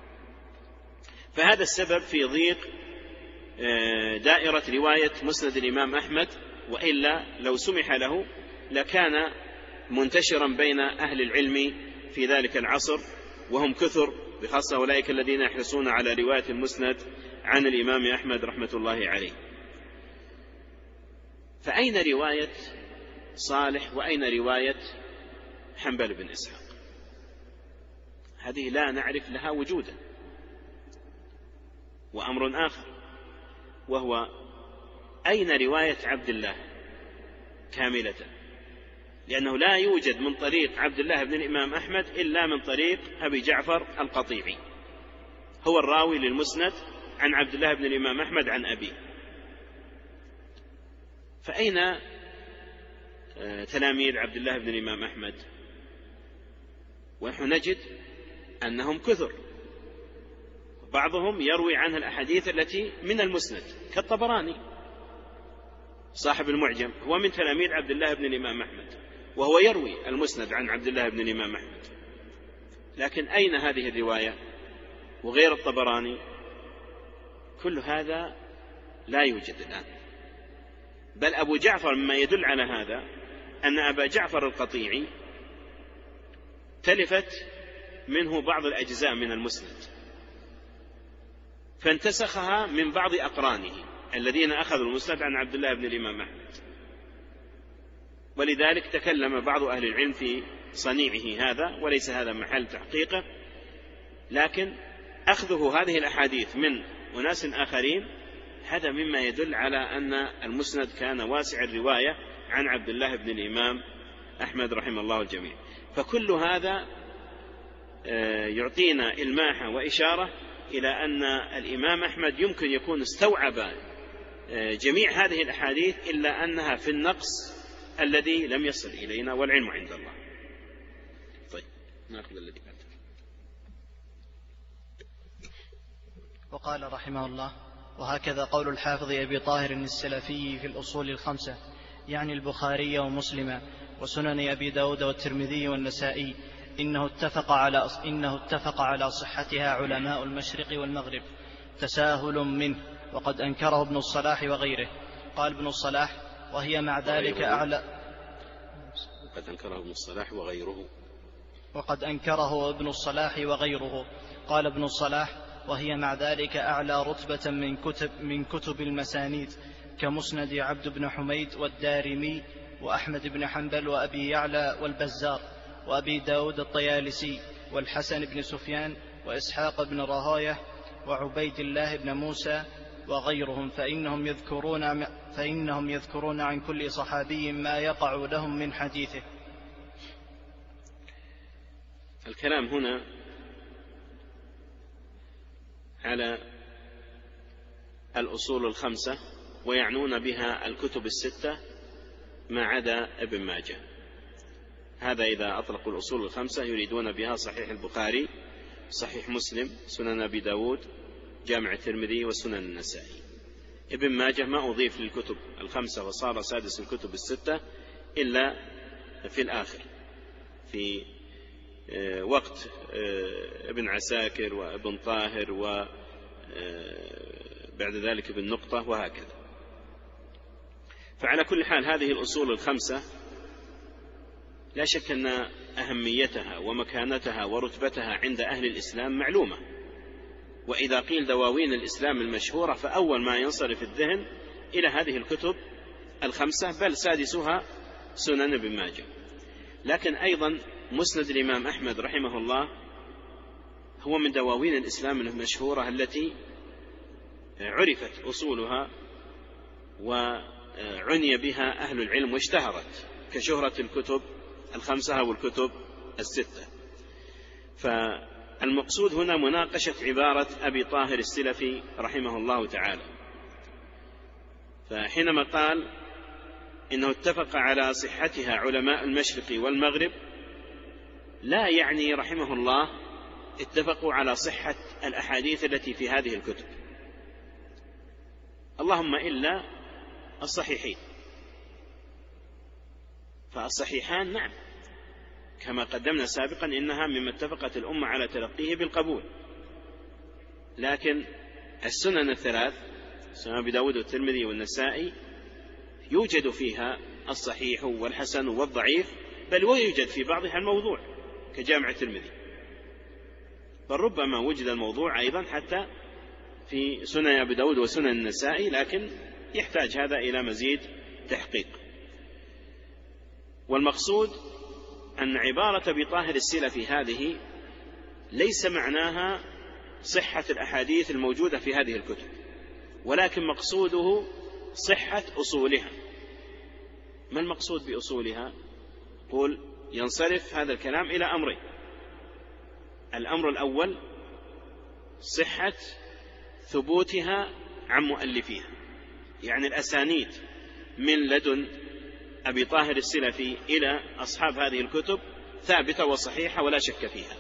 فهذا السبب في ضيق دائرة رواية مسند الإمام أحمد، وإلا لو سمح له لكان منتشرا بين أهل العلم في ذلك العصر، وهم كثر، بخاصة أولئك الذين يحرصون على رواية المسند عن الإمام أحمد رحمة الله عليه. فأين رواية صالح وأين رواية حنبل بن إسحاق؟ هذه لا نعرف لها وجودا. وأمر آخر وهو أين رواية عبد الله كاملة؟ لأنه لا يوجد من طريق عبد الله بن الإمام أحمد إلا من طريق أبي جعفر القطيعي، هو الراوي للمسند عن عبد الله بن الإمام أحمد عن أبيه. فأين تلاميذ عبد الله بن الإمام أحمد؟ ونحن نجد أنهم كثر، بعضهم يروي عنها الأحاديث التي من المسند كالطبراني صاحب المعجم، هو من تلاميذ عبد الله بن الإمام أحمد، وهو يروي المسند عن عبد الله بن الإمام أحمد. لكن أين هذه الرواية؟ وغير الطبراني كل هذا لا يوجد الآن. بل أبو جعفر مما يدل على هذا أن أبا جعفر القطيعي تلفت منه بعض الأجزاء من المسند، فانتسخها من بعض أقرانه الذين أخذوا المسند عن عبد الله بن الإمام أحمد، ولذلك تكلم بعض أهل العلم في صنيعه هذا، وليس هذا محل تحقيقه. لكن أخذه هذه الأحاديث من أناس آخرين هذا مما يدل على أن المسند كان واسع الرواية عن عبد الله بن الإمام أحمد رحمه الله الجميع. فكل هذا يعطينا إلماحا وإشارة إلى أن الإمام أحمد يمكن يكون استوعب جميع هذه الأحاديث إلا أنها في النقص الذي لم يصل إلينا، والعلم عند الله. طيب نأخذ الذي بعد. وقال رحمه الله: وهكذا قول الحافظ أبي طاهر السلفي في الأصول الخمسة، يعني البخاري ومسلم وسنن أبي داود والترمذي والنسائي، إنه اتفق على إنه اتفق على صحتها علماء المشرق والمغرب تساهل منه، وقد أنكره ابن الصلاح وغيره. قال ابن الصلاح: وهي مع ذلك أعلى. قد أنكره ابن الصلاح وغيره. وقد أنكره ابن الصلاح وغيره. قال ابن الصلاح: وهي مع ذلك أعلى رتبة من كتب, من كتب المسانيد كمسند عبد بن حميد والدارمي وأحمد بن حنبل وأبي يعلى والبزار وأبي داود الطيالسي والحسن بن سفيان وإسحاق بن راهويه وعبيد الله بن موسى وغيرهم، فإنهم يذكرون, فإنهم يذكرون عن كل صحابي ما يقع لهم من حديثه. الكلام هنا على الأصول الخمسة، ويعنون بها الكتب الستة ما عدا ابن ماجه. هذا إذا أطلقوا الأصول الخمسة يريدون بها صحيح البخاري، صحيح مسلم، سنن أبي داود، جامع الترمذي، وسنن النسائي. ابن ماجه ما أضيف للكتب الخمسة وصار سادس الكتب الستة إلا في الآخر، في وقت ابن عساكر وابن طاهر وبعد ذلك ابن نقطة وهكذا. فعلى كل حال هذه الأصول الخمسة لا شك أن أهميتها ومكانتها ورتبتها عند أهل الإسلام معلومة، وإذا قيل دواوين الإسلام المشهورة فأول ما ينصرف الذهن إلى هذه الكتب الخمسة، بل سادسها سنن ابن ماجه. لكن أيضا مسند الإمام أحمد رحمه الله هو من دواوين الإسلام المشهورة التي عرفت أصولها وعني بها أهل العلم واشتهرت كشهرة الكتب الخمسة أو الكتب الستة. فالمقصود هنا مناقشة عبارة أبي طاهر السلفي رحمه الله تعالى، فحينما قال إنه اتفق على صحتها علماء المشرق والمغرب، لا يعني رحمه الله اتفقوا على صحة الأحاديث التي في هذه الكتب، اللهم إلا الصحيحين. فالصحيحان نعم كما قدمنا سابقا إنها مما اتفقت الأمة على تلقيه بالقبول، لكن السنن الثلاث سنن أبي داود والترمذي والنسائي يوجد فيها الصحيح والحسن والضعيف، بل ويوجد في بعضها الموضوع كجامع الترمذي، بل ربما وجد الموضوع أيضا حتى في سنن أبي داود وسنن النسائي، لكن يحتاج هذا إلى مزيد تحقيق. والمقصود أن عبارة أبي طاهر السلفي هذه ليس معناها صحة الأحاديث الموجودة في هذه الكتب، ولكن مقصوده صحة أصولها. ما المقصود بأصولها؟ قل ينصرف هذا الكلام إلى أمرين: الأمر الأول صحة ثبوتها عن مؤلفيها، يعني الأسانيد من لدن أبي طاهر السلفي إلى أصحاب هذه الكتب ثابتة وصحيحة ولا شك فيها،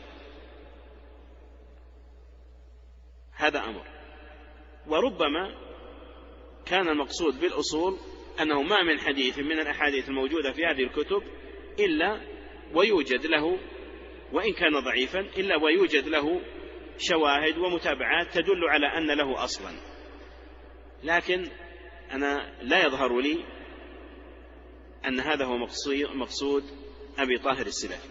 هذا أمر. وربما كان المقصود بالأصول أنه ما من حديث من الأحاديث الموجودة في هذه الكتب إلا ويوجد له، وإن كان ضعيفا، إلا ويوجد له شواهد ومتابعات تدل على أن له أصلا. لكن أنا لا يظهر لي أن هذا هو مقصود أبي طاهر السلفي.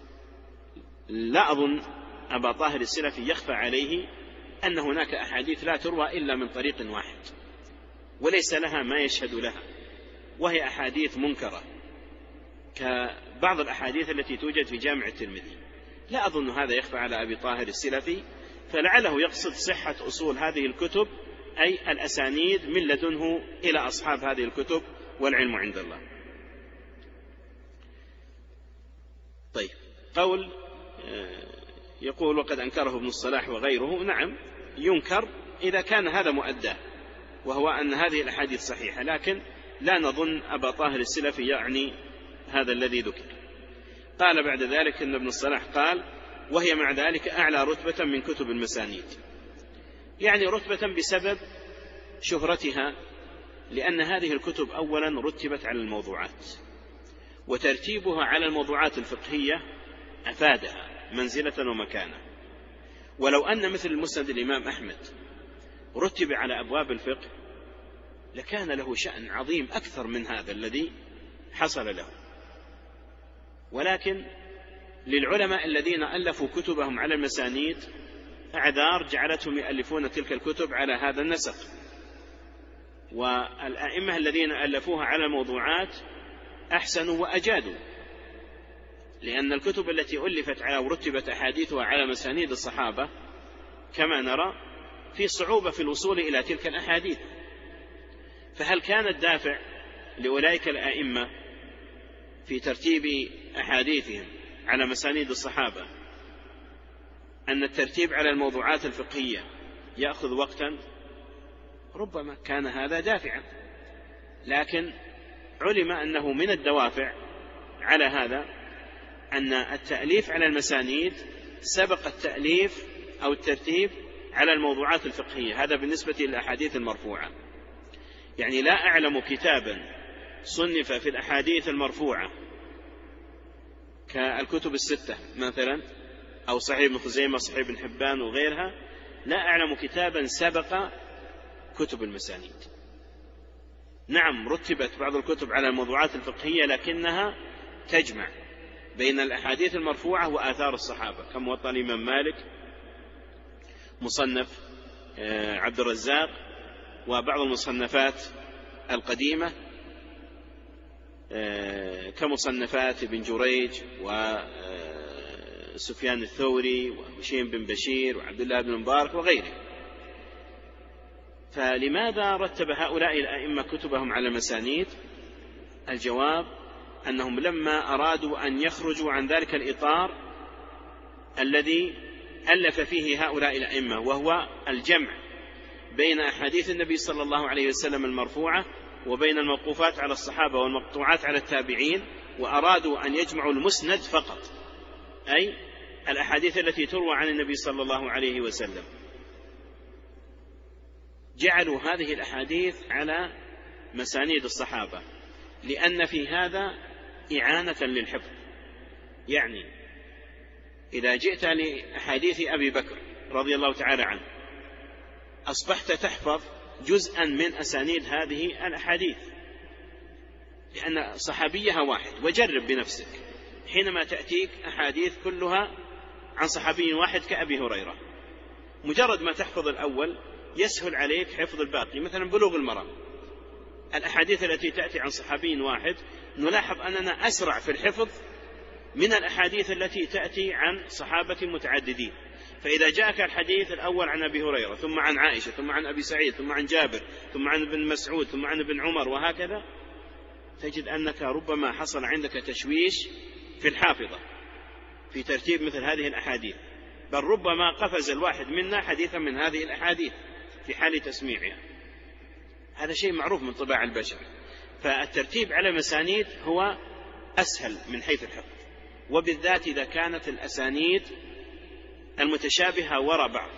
لا أظن أبا طاهر السلفي يخفى عليه أن هناك أحاديث لا تروى إلا من طريق واحد وليس لها ما يشهد لها، وهي أحاديث منكرة كبعض الأحاديث التي توجد في جامع الترمذي. لا أظن هذا يخفى على أبي طاهر السلفي، فلعله يقصد صحة أصول هذه الكتب، أي الأسانيد من لدنه إلى أصحاب هذه الكتب، والعلم عند الله. طيب، قول يقول وقد أنكره ابن الصلاح وغيره، نعم ينكر إذا كان هذا مؤداه، وهو أن هذه الأحاديث صحيحة، لكن لا نظن أبا طاهر السلفي يعني هذا الذي ذكر. قال بعد ذلك أن ابن الصلاح قال وهي مع ذلك أعلى رتبة من كتب المسانيد، يعني رتبة بسبب شهرتها، لأن هذه الكتب أولا رتبت على الموضوعات، وترتيبها على الموضوعات الفقهية أفادها منزلة ومكانة. ولو أن مثل المسند الإمام أحمد رتب على أبواب الفقه لكان له شأن عظيم أكثر من هذا الذي حصل له، ولكن للعلماء الذين ألفوا كتبهم على المسانيد أعذار جعلتهم يألفون تلك الكتب على هذا النسق، والأئمة الذين ألفوها على الموضوعات أحسنوا وأجادوا، لأن الكتب التي ألفت على ورتبت أحاديثها على مسانيد الصحابة كما نرى في صعوبة في الوصول إلى تلك الأحاديث. فهل كان الدافع لأولئك الأئمة في ترتيب أحاديثهم على مسانيد الصحابة أن الترتيب على الموضوعات الفقهية يأخذ وقتا؟ ربما كان هذا دافعا، لكن علم أنه من الدوافع على هذا أن التأليف على المسانيد سبق التأليف أو الترتيب على الموضوعات الفقهية. هذا بالنسبة للأحاديث المرفوعة، يعني لا أعلم كتابا صنف في الأحاديث المرفوعة كالكتب الستة مثلا أو صحيح ابن خزيمة صحيح ابن حبان وغيرها، لا أعلم كتابا سبق كتب المسانيد. نعم رتبت بعض الكتب على الموضوعات الفقهية لكنها تجمع بين الأحاديث المرفوعة وآثار الصحابة، كموطأ الإمام مالك، مصنف عبد الرزاق، وبعض المصنفات القديمة كمصنفات ابن جريج وسفيان الثوري وهشيم بن بشير وعبد الله بن مبارك وغيره. فلماذا رتب هؤلاء الأئمة كتبهم على مسانيد؟ الجواب أنهم لما أرادوا أن يخرجوا عن ذلك الإطار الذي ألف فيه هؤلاء الأئمة، وهو الجمع بين أحاديث النبي صلى الله عليه وسلم المرفوعة وبين الموقوفات على الصحابة والمقطوعات على التابعين، وأرادوا أن يجمعوا المسند فقط، أي الأحاديث التي تروى عن النبي صلى الله عليه وسلم. جعلوا هذه الأحاديث على مسانيد الصحابة لأن في هذا إعانة للحفظ. يعني إذا جئت لأحاديث أبي بكر رضي الله تعالى عنه أصبحت تحفظ جزءا من أسانيد هذه الأحاديث، لأن صحابيها واحد. وجرب بنفسك حينما تأتيك أحاديث كلها عن صحابي واحد كأبي هريرة، مجرد ما تحفظ الأول يسهل عليك حفظ الباقي. مثلا بلوغ المرام، الأحاديث التي تأتي عن صحابي واحد نلاحظ أننا أسرع في الحفظ من الأحاديث التي تأتي عن صحابة متعددين. فإذا جاءك الحديث الأول عن أبي هريرة ثم عن عائشة ثم عن أبي سعيد ثم عن جابر ثم عن ابن مسعود ثم عن ابن عمر وهكذا، تجد أنك ربما حصل عندك تشويش في الحافظة في ترتيب مثل هذه الأحاديث، بل ربما قفز الواحد منا حديثا من هذه الأحاديث في حال تسميعها. هذا شيء معروف من طباع البشر. فالترتيب على مسانيد هو أسهل من حيث الحفظ، وبالذات إذا كانت الأسانيد المتشابهة وراء بعض.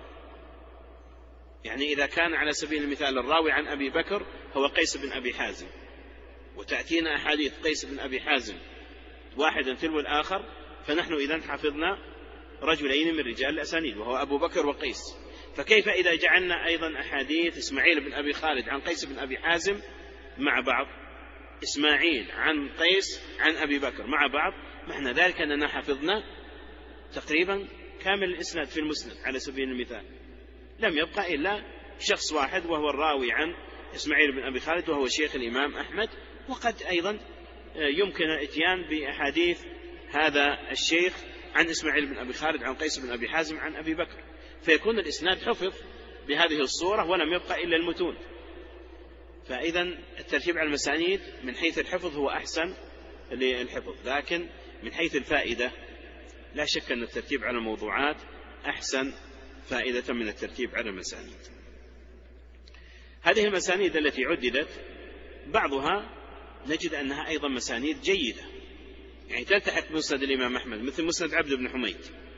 يعني إذا كان على سبيل المثال الراوي عن أبي بكر هو قيس بن أبي حازم، وتأتينا أحاديث قيس بن أبي حازم واحدا تلو الآخر، فنحن إذن حفظنا رجلين من رجال الأسانيد وهو أبو بكر وقيس. فكيف إذا جعلنا أيضا أحاديث إسماعيل بن أبي خالد عن قيس بن أبي حازم مع بعض، إسماعيل عن قيس عن أبي بكر مع بعض، معنى ذلك أننا حفظنا تقريبا كامل الإسناد في المسند على سبيل المثال. لم يبقى إلا شخص واحد وهو الراوي عن إسماعيل بن أبي خالد وهو شيخ الإمام أحمد. وقد أيضا يمكن الاتيان بأحاديث هذا الشيخ عن إسماعيل بن أبي خالد عن قيس بن أبي حازم عن أبي بكر، فيكون الإسناد حفظ بهذه الصورة ولم يبقى إلا المتون. فإذا الترتيب على المسانيد من حيث الحفظ هو أحسن للحفظ، لكن من حيث الفائدة لا شك أن الترتيب على الموضوعات أحسن فائدة من الترتيب على المسانيد. هذه المسانيد التي عددت بعضها نجد أنها أيضا مسانيد جيدة، يعني تلتحق مسند الإمام أحمد مثل مسند عبد بن حميد،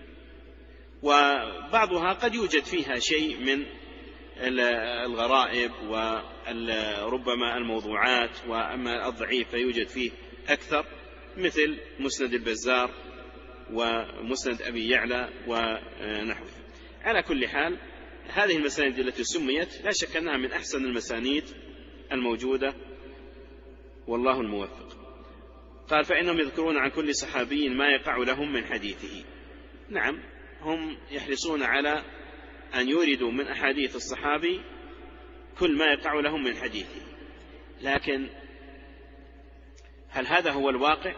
وبعضها قد يوجد فيها شيء من الغرائب وربما الموضوعات، وأما الضعيف فيوجد فيه أكثر مثل مسند البزار ومسند أبي يعلى ونحوه. على كل حال هذه المسانيد التي سميت لا شك أنها من أحسن المسانيد الموجودة، والله الموفق. قال فإنهم يذكرون عن كل صحابي ما يقع لهم من حديثه. نعم، هم يحرصون على أن يوردوا من أحاديث الصحابي كل ما يقع لهم من حديثه، لكن هل هذا هو الواقع؟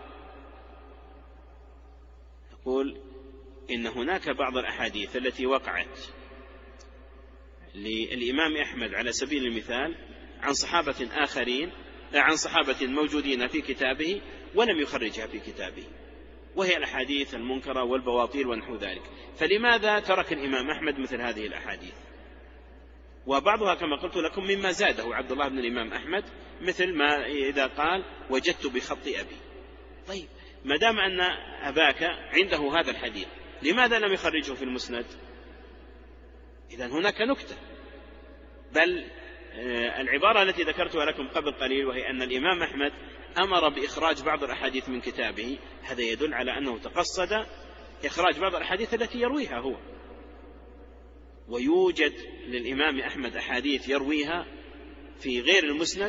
نقول إن هناك بعض الأحاديث التي وقعت للإمام أحمد على سبيل المثال عن صحابة آخرين، عن صحابة موجودين في كتابه ولم يخرجها في كتابه، وهي الأحاديث المنكرة والبواطيل ونحو ذلك. فلماذا ترك الإمام أحمد مثل هذه الأحاديث؟ وبعضها كما قلت لكم مما زاده عبد الله بن الإمام أحمد، مثل ما إذا قال وجدت بخط أبي. طيب، ما دام أن أباك عنده هذا الحديث لماذا لم يخرجه في المسند؟ إذن هناك نكتة. بل العبارة التي ذكرتها لكم قبل قليل، وهي أن الإمام أحمد أمر بإخراج بعض الأحاديث من كتابه، هذا يدل على أنه تقصد إخراج بعض الأحاديث التي يرويها هو. ويوجد للإمام أحمد أحاديث يرويها في غير المسند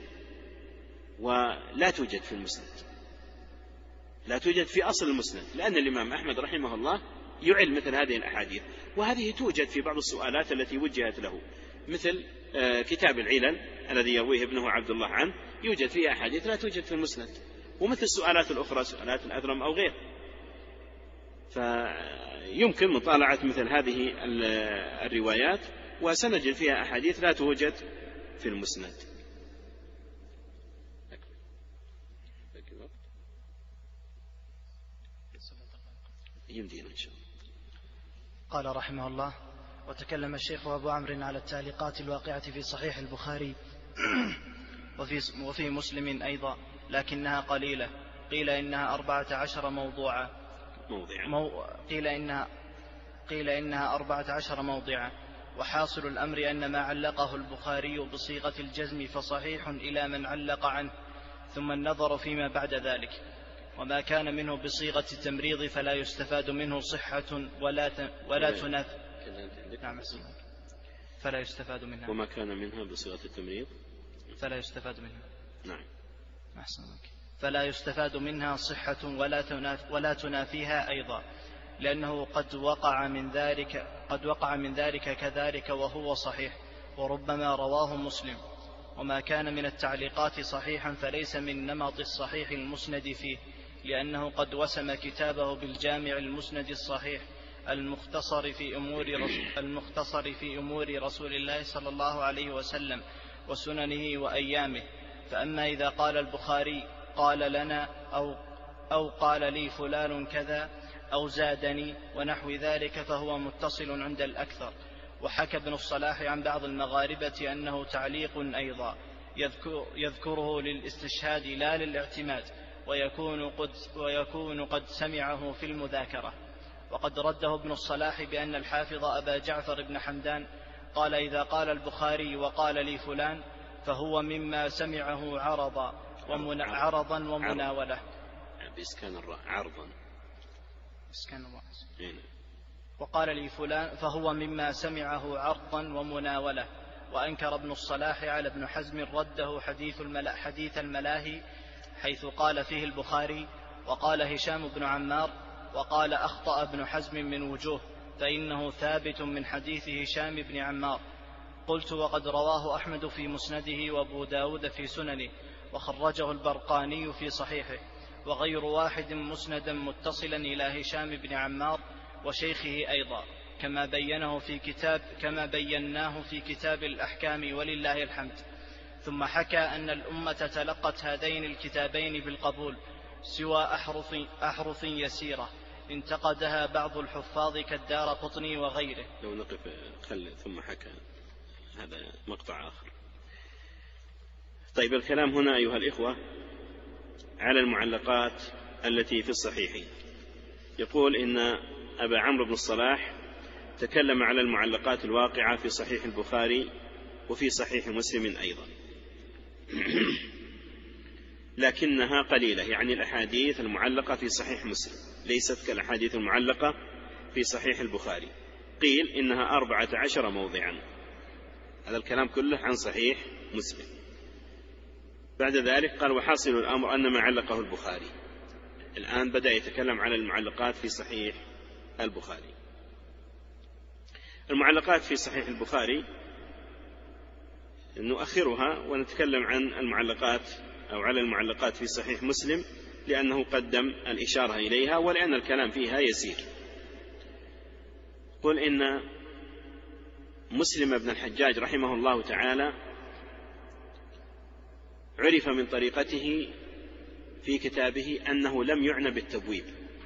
ولا توجد في المسند، لا توجد في أصل المسند، لأن الإمام أحمد رحمه الله يعل مثل هذه الأحاديث. وهذه توجد في بعض السؤالات التي وجهت له، مثل كتاب العلل الذي يرويه ابنه عبد الله عنه، يوجد فيه أحاديث لا توجد في المسند، ومثل السؤالات الأخرى، سؤالات الأثرم أو غير. فيمكن مطالعة مثل هذه الروايات وسنجد فيها أحاديث لا توجد في المسند. يمدينا إن شاء الله. قال رحمه الله: وتكلم الشيخ أبو عمرو على التعليقات الواقعة في صحيح البخاري وفي, وفي مسلم أيضا، لكنها قليلة. قيل إنها أربعة عشر موضوعا مو قيل إنها قيل إنها أربعة عشر موضعا. وحاصل الأمر أن ما علقه البخاري بصيغة الجزم فصحيح إلى من علق عنه، ثم النظر فيما بعد ذلك. وما كان منه بصيغة التمريض فلا يستفاد منه صحة ولا ولا تناف نعم فلا يستفاد منها. وما كان منها بصيغة التمريض فلا يستفاد منها نعم أحسنك فلا يستفاد منها صحة ولا تناف ولا تنافيها أيضا، لأنه قد وقع من ذلك قد وقع من ذلك كذلك وهو صحيح، وربما رواه مسلم. وما كان من التعليقات صحيحا فليس من نمط الصحيح المسند فيه، لأنه قد وسم كتابه بالجامع المسند الصحيح المختصر في أمور المختصر في أمور رسول الله صلى الله عليه وسلم وسننه وأيامه. فأما إذا قال البخاري قال لنا أو, أو قال لي فلان كذا أو زادني ونحو ذلك فهو متصل عند الأكثر. وحكى ابن الصلاح عن بعض المغاربة أنه تعليق أيضا يذكر يذكره للاستشهاد لا للاعتماد، ويكون قد, ويكون قد سمعه في المذاكرة. وقد رده ابن الصلاح بأن الحافظ أبا جعفر بن حمدان قال إذا قال البخاري وقال لي فلان فهو مما سمعه عرضا ومن عرضا ومناولة بإسكان الراء عرضا إسكان الراء وقال لي فلان فهو مما سمعه عرضا ومناولة. وأنكر ابن الصلاح على ابن حزم رده حديث, الملا حديث الملاهي حيث قال فيه البخاري وقال هشام بن عمار وقال أخطأ ابن حزم من وجوه، فإنه ثابت من حديث هشام بن عمار. قلت وقد رواه أحمد في مسنده وابو داود في سننه، وخرجه البرقاني في صحيحه، وغير واحد مسندا متصلا إلى هشام بن عمار وشيخه أيضا، كما بينه في كتاب كما بيناه في كتاب الأحكام ولله الحمد. ثم حكى أن الأمة تلقت هذين الكتابين بالقبول سوى أحرف, أحرف يسيرة انتقدها بعض الحفاظ كالدار قطني وغيره. لو نقف خل ثم حكى هذا مقطع آخر. طيب، الكلام هنا أيها الإخوة على المعلقات التي في الصحيحين. يقول إن أبا عمرو بن الصلاح تكلم على المعلقات الواقعة في صحيح البخاري وفي صحيح مسلم أيضا لكنها قليلة، يعني الأحاديث المعلقة في صحيح مسلم ليست كالأحاديث المعلقة في صحيح البخاري. قيل إنها أربعة عشر موضعا. هذا الكلام كله عن صحيح مسلم. بعد ذلك قال: وحاصل الأمر أن ما علقه البخاري. الآن بدأ يتكلم على المعلقات في صحيح البخاري. المعلقات في صحيح البخاري نؤخرها ونتكلم عن المعلقات أو على المعلقات في صحيح مسلم، لأنه قدم الإشارة إليها ولأن الكلام فيها يسير. قل إن مسلم بن الحجاج رحمه الله تعالى عرف من طريقته في كتابه أنه لم يعنى بالتبويب،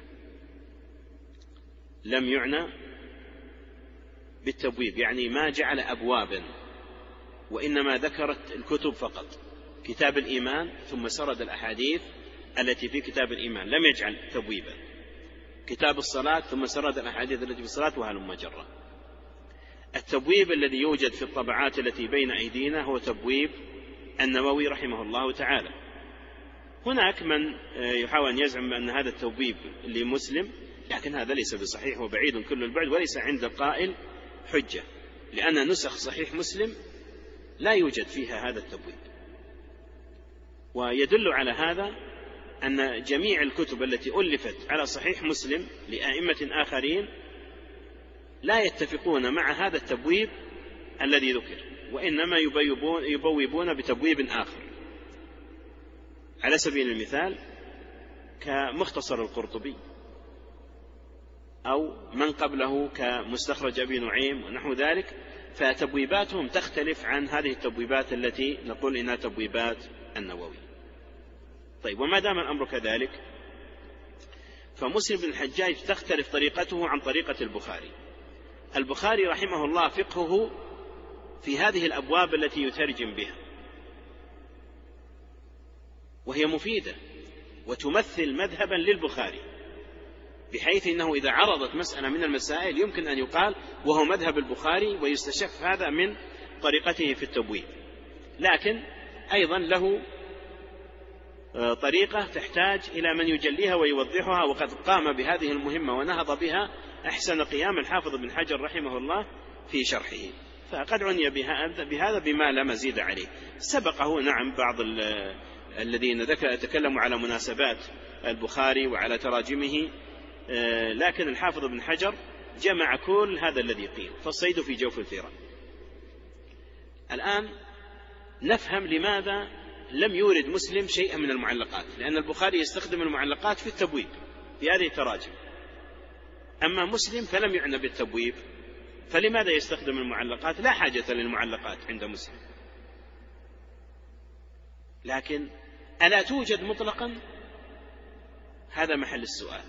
لم يعنى بالتبويب يعني ما جعل أبوابا، وإنما ذكرت الكتب فقط، كتاب الإيمان ثم سرد الأحاديث التي في كتاب الإيمان، لم يجعل تبويبا. كتاب الصلاة ثم سرد الأحاديث التي في الصلاة وهلم جرا. التبويب الذي يوجد في الطبعات التي بين أيدينا هو تبويب النووي رحمه الله تعالى. هناك من يحاول أن يزعم أن هذا التبويب لمسلم، لكن هذا ليس بصحيح وبعيد كل البعد، وليس عند القائل حجة، لأن نسخ صحيح مسلم لا يوجد فيها هذا التبويب. ويدل على هذا أن جميع الكتب التي ألفت على صحيح مسلم لأئمة آخرين لا يتفقون مع هذا التبويب الذي ذكر، وإنما يبوبون بتبويب آخر. على سبيل المثال كمختصر القرطبي أو من قبله كمستخرج أبي نعيم ونحو ذلك، فتبويباتهم تختلف عن هذه التبويبات التي نقول إنها تبويبات النووي. طيب، وما دام الأمر كذلك فمسلم بن الحجاج تختلف طريقته عن طريقة البخاري. البخاري رحمه الله فقهه في هذه الأبواب التي يترجم بها، وهي مفيدة وتمثل مذهبا للبخاري، بحيث أنه إذا عرضت مسألة من المسائل يمكن أن يقال وهو مذهب البخاري، ويستشف هذا من طريقته في التبويب. لكن أيضا له طريقة تحتاج إلى من يجليها ويوضحها، وقد قام بهذه المهمة ونهض بها أحسن قيام الحافظ بن حجر رحمه الله في شرحه، فقد عني بهذا بما لا مزيد عليه. سبقه نعم بعض الذين تكلموا على مناسبات البخاري وعلى تراجمه، لكن الحافظ بن حجر جمع كل هذا الذي قيل، فالصيد في جوف الفيران. الآن نفهم لماذا لم يورد مسلم شيئا من المعلقات، لأن البخاري يستخدم المعلقات في التبويب في هذه التراجم، أما مسلم فلم يعنى بالتبويب، فلماذا يستخدم المعلقات؟ لا حاجة للمعلقات عند مسلم. لكن ألا توجد مطلقا؟ هذا محل السؤال.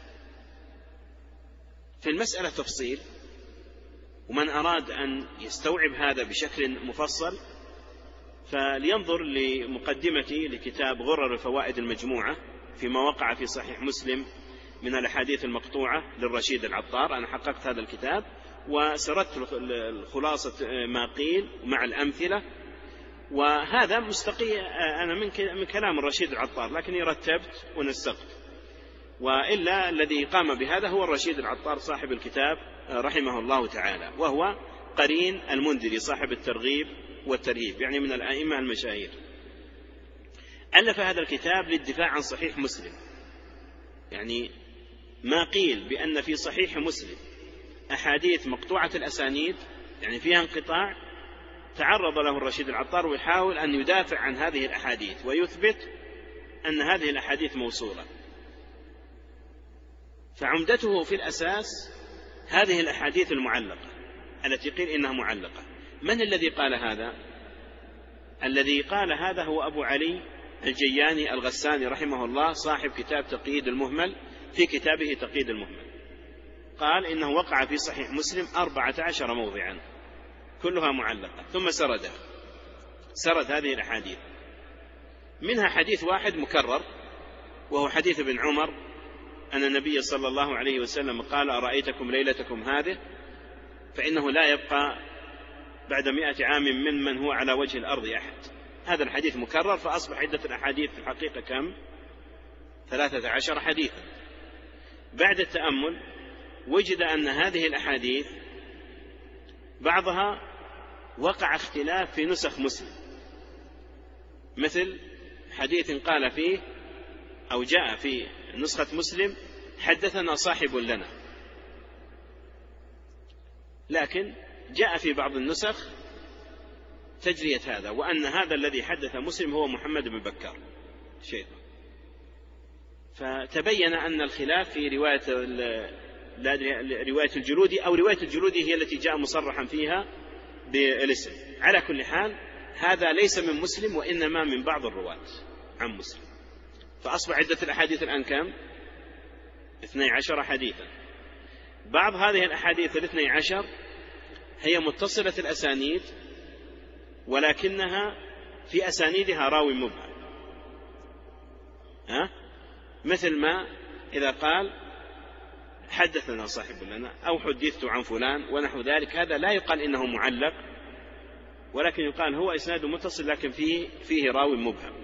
في المسألة تفصيل، ومن أراد أن يستوعب هذا بشكل مفصل فلينظر لمقدمتي لكتاب غرر الفوائد المجموعة فيما وقع في صحيح مسلم من الأحاديث المقطوعة للرشيد العطار. أنا حققت هذا الكتاب وسردت الخلاصة ما قيل مع الأمثلة، وهذا مستقي أنا من كلام الرشيد العطار، لكني رتبت ونسقت، وإلا الذي قام بهذا هو الرشيد العطار صاحب الكتاب رحمه الله تعالى، وهو قرين المنذري صاحب الترغيب والترهيب، يعني من الأئمة المشاهير. ألف هذا الكتاب للدفاع عن صحيح مسلم، يعني ما قيل بأن في صحيح مسلم أحاديث مقطوعة الأسانيد يعني فيها انقطاع، تعرض له الرشيد العطار ويحاول أن يدافع عن هذه الأحاديث ويثبت أن هذه الأحاديث موصولة. فعمدته في الأساس هذه الأحاديث المعلقة التي قيل إنها معلقة. من الذي قال هذا؟ الذي قال هذا هو أبو علي الجياني الغساني رحمه الله صاحب كتاب تقييد المهمل. في كتابه تقييد المهمل قال إنه وقع في صحيح مسلم أربعة عشر موضعا كلها معلقة، ثم سردها سرد هذه الأحاديث، منها حديث واحد مكرر وهو حديث ابن عمر أن النبي صلى الله عليه وسلم قال: أرأيتكم ليلتكم هذه فإنه لا يبقى بعد مئة عام من من هو على وجه الأرض أحد. هذا الحديث مكرر، فأصبح عدة الأحاديث في الحقيقة كم؟ ثلاثة عشر حديثا. بعد التأمل وجد أن هذه الأحاديث بعضها وقع اختلاف في نسخ مسلم، مثل حديث قال فيه أو جاء في نسخة مسلم حدثنا صاحب لنا، لكن جاء في بعض النسخ تجرية هذا، وأن هذا الذي حدث مسلم هو محمد بن بكار شيء. فتبين أن الخلاف في رواية رواية الجلودي، أو رواية الجلودي هي التي جاء مصرحا فيها بالاسم. على كل حال هذا ليس من مسلم، وإنما من بعض الرواة عن مسلم. فأصبح عدة الأحاديث الآن كم؟ اثني عشر حديثا. بعض هذه الأحاديث الاثني عشر هي متصلة الأسانيد، ولكنها في أسانيدها راوي مبهم، ها؟ مثل ما إذا قال حدثنا صاحب لنا أو حدثت عن فلان ونحو ذلك، هذا لا يقال إنه معلق، ولكن يقال هو إسناد متصل لكن فيه, فيه راوي مبهم.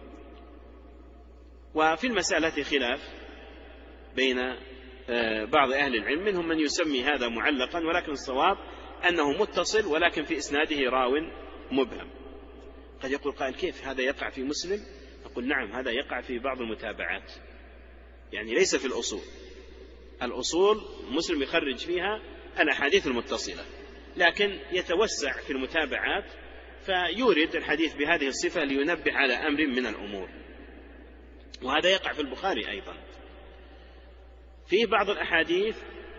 وفي المسألة خلاف بين بعض أهل العلم، منهم من يسمي هذا معلقا، ولكن الصواب أنه متصل ولكن في إسناده راو مبهم. قد يقول قائل كيف هذا يقع في مسلم؟ نقول نعم، هذا يقع في بعض المتابعات، يعني ليس في الأصول. الأصول مسلم يخرج فيها الأحاديث المتصلة، لكن يتوسع في المتابعات فيورد الحديث بهذه الصفة لينبه على أمر من الأمور، وهذا يقع في البخاري أيضا. فيه بعض الأحاديث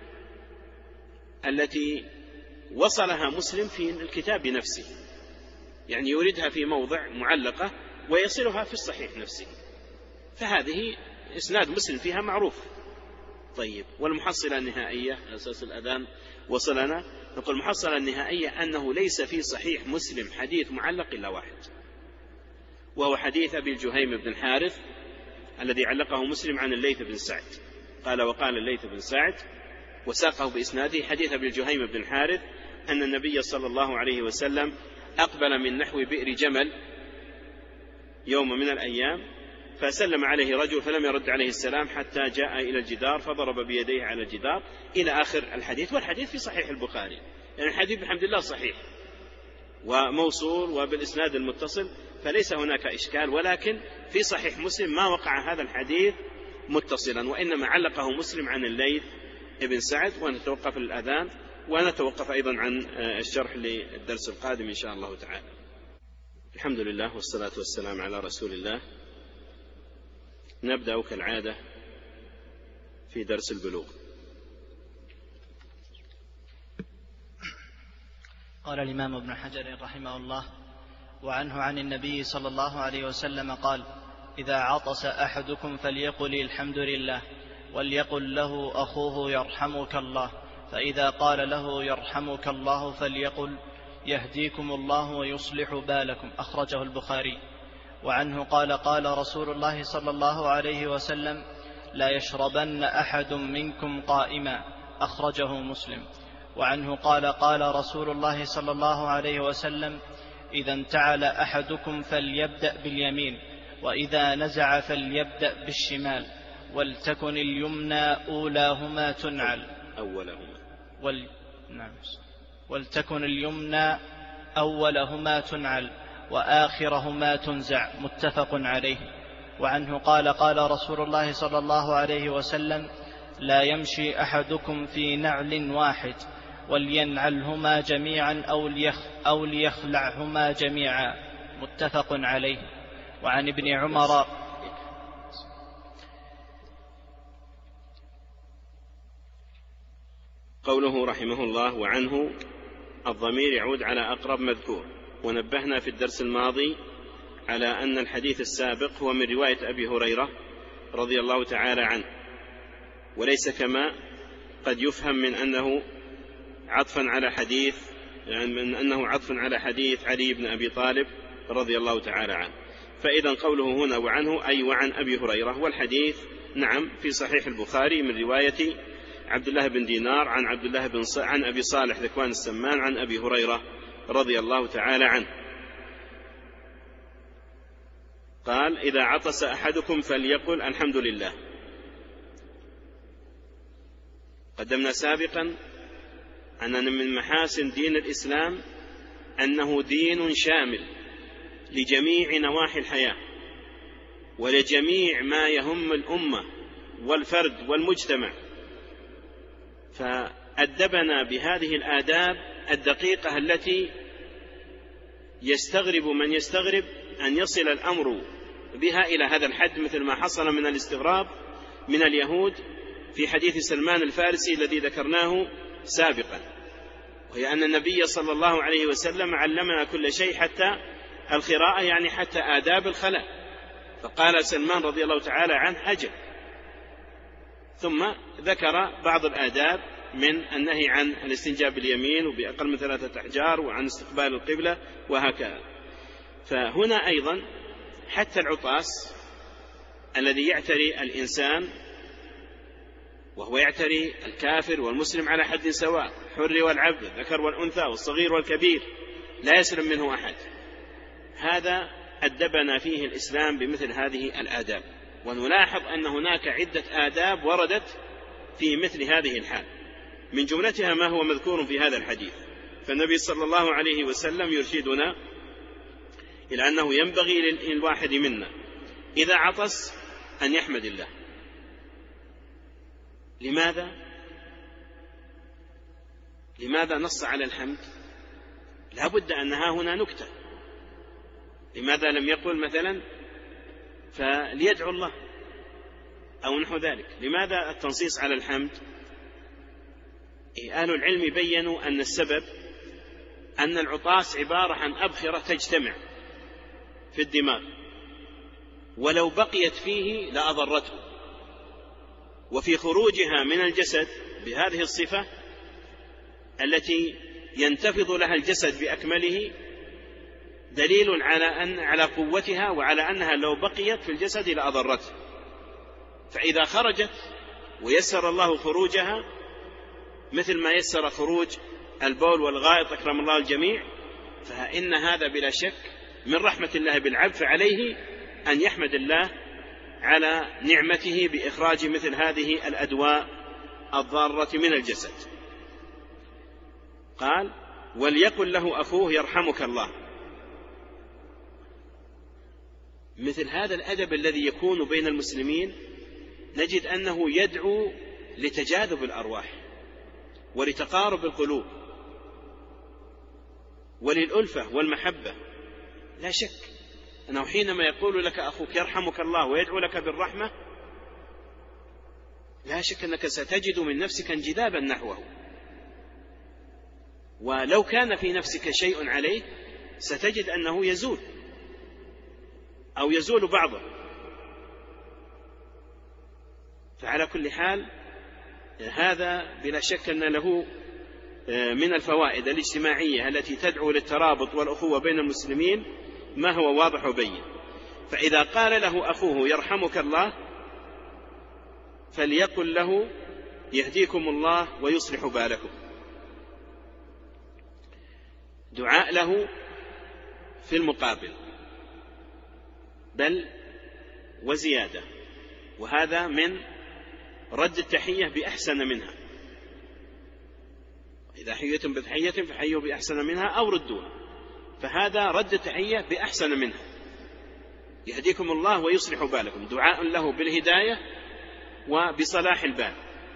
التي وصلها مسلم في الكتاب نفسه، يعني يوردها في موضع معلقة ويصلها في الصحيح نفسه، فهذه إسناد مسلم فيها معروف. طيب، والمحصلة النهائية على أساس الأذان وصلنا، نقول المحصلة النهائية أنه ليس في صحيح مسلم حديث معلق إلا واحد، وهو حديث أبي الجهيم بن الحارث الذي علقه مسلم عن الليث بن سعد. قال وقال الليث بن سعد، وساقه بإسناده حديث أبي الجهيم بن الحارث أن النبي صلى الله عليه وسلم أقبل من نحو بئر جمل يوم من الأيام، فسلم عليه رجل فلم يرد عليه السلام حتى جاء إلى الجدار فضرب بيديه على الجدار إلى آخر الحديث. والحديث في صحيح البخاري، يعني الحديث بحمد الله صحيح وموصول وبالإسناد المتصل، فليس هناك إشكال. ولكن في صحيح مسلم ما وقع هذا الحديث متصلا، وإنما علقه مسلم عن الليث بن سعد. ونتوقف للأذان، ونتوقف أيضا عن الشرح للدرس القادم إن شاء الله تعالى. الحمد لله والصلاة والسلام على رسول الله. نبدأ كالعادة في درس البلوغ. قال الإمام ابن حجر رحمه الله: وعنه عن النبي صلى الله عليه وسلم قال: إذا عطس أحدكم فليقل الحمد لله، وليقل له أخوه يرحمك الله، فإذا قال له يرحمك الله فليقل يهديكم الله ويصلح بالكم. أخرجه البخاري. وعنه قال: قال رسول الله صلى الله عليه وسلم: لا يشربن أحد منكم قائما. أخرجه مسلم. وعنه قال: قال رسول الله صلى الله عليه وسلم: إذا انتعل أحدكم فليبدأ باليمين، وإذا نزع فليبدأ بالشمال، ولتكن اليمنى أولاهما تنعل أولهما وال... نعم. ولتكن اليمنى أولهما تنعل وآخرهما تنزع. متفق عليه. وعنه قال: قال رسول الله صلى الله عليه وسلم: لا يمشي أحدكم في نعل واحد، ولينعلهما جميعا أو, ليخ أو ليخلعهما جميعا. متفق عليه. وعن ابن عمر قوله رحمه الله: وعنه، الضمير يعود على أقرب مذكور. ونبهنا في الدرس الماضي على أن الحديث السابق هو من رواية أبي هريرة رضي الله تعالى عنه، وليس كما قد يفهم من أنه عطفا على حديث يعني من أنه عطف على حديث علي بن أبي طالب رضي الله تعالى عنه. فإذا قوله هنا وعنه أي وعن أبي هريرة، والحديث نعم في صحيح البخاري من رواية عبد الله بن دينار عن عبد الله بن ص... عن أبي صالح ذكوان السمان عن أبي هريرة رضي الله تعالى عنه قال: إذا عطس أحدكم فليقل الحمد لله. قدمنا سابقا أن من محاسن دين الإسلام أنه دين شامل لجميع نواحي الحياة، ولجميع ما يهم الأمة والفرد والمجتمع، فأدبنا بهذه الآداب الدقيقة التي يستغرب من يستغرب أن يصل الأمر بها إلى هذا الحد، مثل ما حصل من الاستغراب من اليهود في حديث سلمان الفارسي الذي ذكرناه سابقا، وهي أن النبي صلى الله عليه وسلم علمنا كل شيء حتى القراءة، يعني حتى آداب الخلاء، فقال سلمان رضي الله تعالى عنه أجل، ثم ذكر بعض الآداب من النهي عن الاستنجاء باليمين وبأقل من ثلاثة أحجار وعن استقبال القبلة وهكذا. فهنا أيضا حتى العطاس الذي يعتري الإنسان وهو يعتري الكافر والمسلم على حد سواء، الحر والعبد، الذكر والأنثى والصغير والكبير، لا يسلم منه أحد، هذا أدبنا فيه الإسلام بمثل هذه الآداب. ونلاحظ أن هناك عدة آداب وردت في مثل هذه الحال، من جملتها ما هو مذكور في هذا الحديث. فالنبي صلى الله عليه وسلم يرشدنا إلى أنه ينبغي للواحد منا إذا عطس أن يحمد الله. لماذا؟ لماذا نص على الحمد؟ لا بد أنها هنا نكتة. لماذا لم يقل مثلا فليدعو الله أو نحو ذلك؟ لماذا التنصيص على الحمد؟ أهل العلم بيّنوا أن السبب أن العطاس عبارة عن أبخرة تجتمع في الدماغ، ولو بقيت فيه لأضرته، وفي خروجها من الجسد بهذه الصفة التي ينتفض لها الجسد بأكمله دليل على أن على قوتها وعلى أنها لو بقيت في الجسد لأضرته. فإذا خرجت ويسر الله خروجها مثل ما يسر خروج البول والغائط أكرم الله الجميع، فإن هذا بلا شك من رحمة الله بالعبد، فعليه أن يحمد الله على نعمته بإخراج مثل هذه الأدواء الضارة من الجسد. قال وليقل له أخوه يرحمك الله. مثل هذا الأدب الذي يكون بين المسلمين نجد أنه يدعو لتجاذب الأرواح ولتقارب القلوب وللألفة والمحبة. لا شك أنه حينما يقول لك أخوك يرحمك الله ويدعو لك بالرحمة، لا شك أنك ستجد من نفسك انجذابا نحوه، ولو كان في نفسك شيء عليه ستجد أنه يزول أو يزول بعضه. فعلى كل حال هذا بلا شك أن له من الفوائد الاجتماعية التي تدعو للترابط والأخوة بين المسلمين ما هو واضح وبين. فإذا قال له أخوه يرحمك الله فليقل له يهديكم الله ويصلح بالكم، دعاء له في المقابل بل وزيادة، وهذا من رد التحية بأحسن منها. إذا حييتم بتحية فحيوا بأحسن منها أو ردوها، فهذا رد التحية بأحسن منها. يهديكم الله ويصلح بالكم، دعاء له بالهداية وبصلاح البال.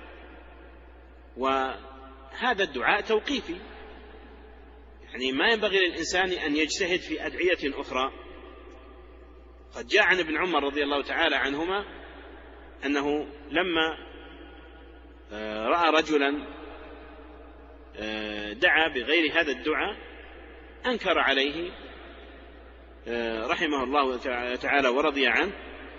وهذا الدعاء توقيفي، يعني ما ينبغي للإنسان أن يجتهد في أدعية أخرى. قد جاء عن ابن عمر رضي الله تعالى عنهما أنه لما رأى رجلا دعا بغير هذا الدعاء أنكر عليه رحمه الله تعالى ورضي عنه،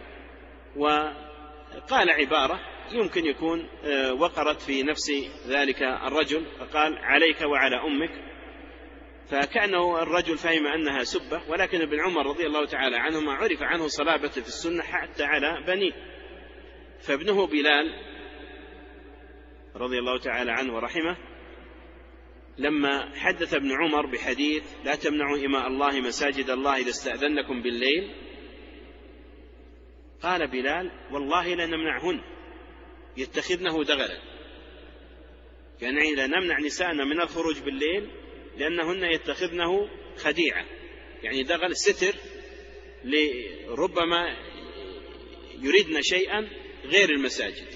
وقال عبارة يمكن يكون وقرت في نفس ذلك الرجل، فقال عليك وعلى أمك، فكأنه الرجل فهم أنها سبة، ولكن ابن عمر رضي الله تعالى عنهما عرف عنه صلابة في السنة حتى على بنيه. فابنه بلال رضي الله تعالى عنه ورحمه لما حدث ابن عمر بحديث لا تمنعوا إماء الله مساجد الله إذا استأذنكم بالليل، قال بلال والله لنمنعهن يتخذنه دغلا، يعني لا نمنع نساءنا من الخروج بالليل لأنهن يتخذنه خديعة، يعني دغل ستر لربما يريدن شيئا غير المساجد.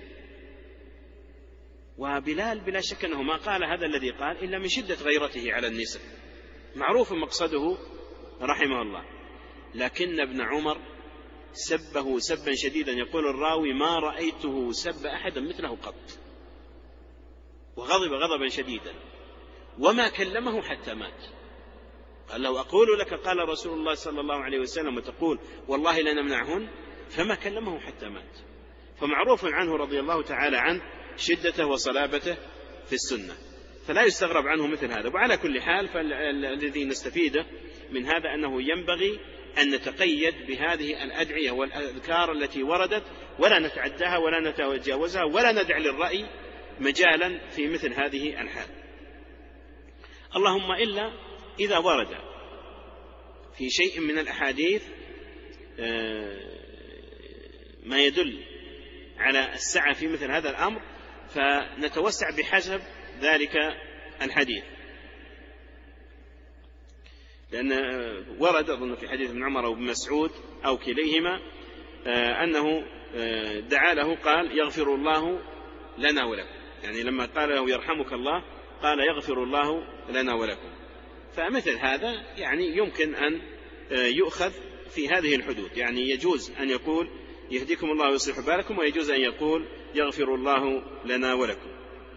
وبلال بلا شك أنه ما قال هذا الذي قال إلا من شدة غيرته على النساء، معروف مقصده رحمه الله. لكن ابن عمر سبه سبا شديدا، يقول الراوي: ما رأيته سب أحدا مثله قط، وغضب غضبا شديدا وما كلمه حتى مات. قال: لو أقول لك قال رسول الله صلى الله عليه وسلم وتقول والله لنمنعهن، فما كلمه حتى مات. فمعروف عنه رضي الله تعالى عنه شدته وصلابته في السنة، فلا يستغرب عنه مثل هذا. وعلى كل حال فالذي نستفيده من هذا أنه ينبغي أن نتقيد بهذه الأدعية والأذكار التي وردت، ولا نتعداها ولا نتجاوزها ولا ندع للرأي مجالا في مثل هذه الحال. اللهم إلا إذا ورد في شيء من الأحاديث ما يدل على السعة في مثل هذا الأمر، فنتوسع بحسب ذلك الحديث. لأن ورد أظن في حديث ابن عمر وابن مسعود أو كليهما أنه دعا له قال: يغفر الله لنا ولكم، يعني لما قال له يرحمك الله قال: يغفر الله لنا ولكم. فمثل هذا يعني يمكن أن يؤخذ في هذه الحدود، يعني يجوز أن يقول يهديكم الله ويصلح بالكم، ويجوز أن يقول يغفر الله لنا ولكم.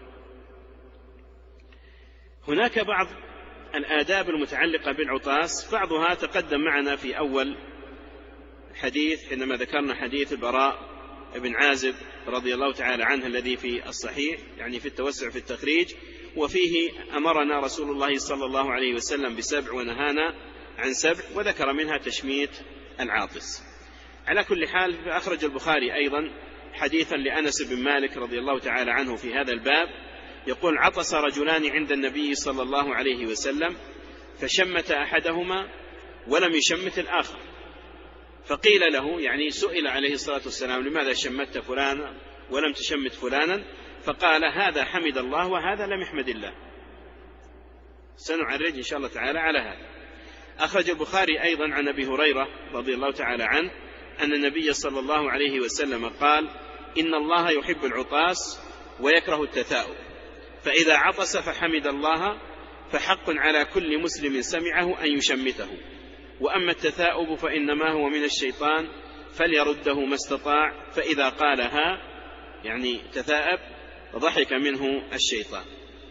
هناك بعض الآداب المتعلقة بالعطاس، بعضها تقدم معنا في أول حديث حينما ذكرنا حديث البراء بن عازب رضي الله تعالى عنه الذي في الصحيح، يعني في التوسع في التخريج، وفيه أمرنا رسول الله صلى الله عليه وسلم بسبع ونهانا عن سبع، وذكر منها تشميت العاطس. على كل حال أخرج البخاري أيضا حديثا لأنس بن مالك رضي الله تعالى عنه في هذا الباب، يقول: عطس رجلان عند النبي صلى الله عليه وسلم فشمت أحدهما ولم يشمت الآخر، فقيل له، يعني سئل عليه الصلاة والسلام: لماذا شمت فلانا ولم تشمت فلانا؟ فقال: هذا حمد الله وهذا لم يحمد الله. سنعرج إن شاء الله تعالى على هذا. أخرج البخاري أيضا عن أبي هريرة رضي الله تعالى عنه أن النبي صلى الله عليه وسلم قال: إن الله يحب العطاس ويكره التثاؤب، فإذا عطس فحمد الله فحق على كل مسلم سمعه أن يشمته، وأما التثاؤب فإنما هو من الشيطان فليرده ما استطاع، فإذا قالها يعني تثاءب ضحك منه الشيطان.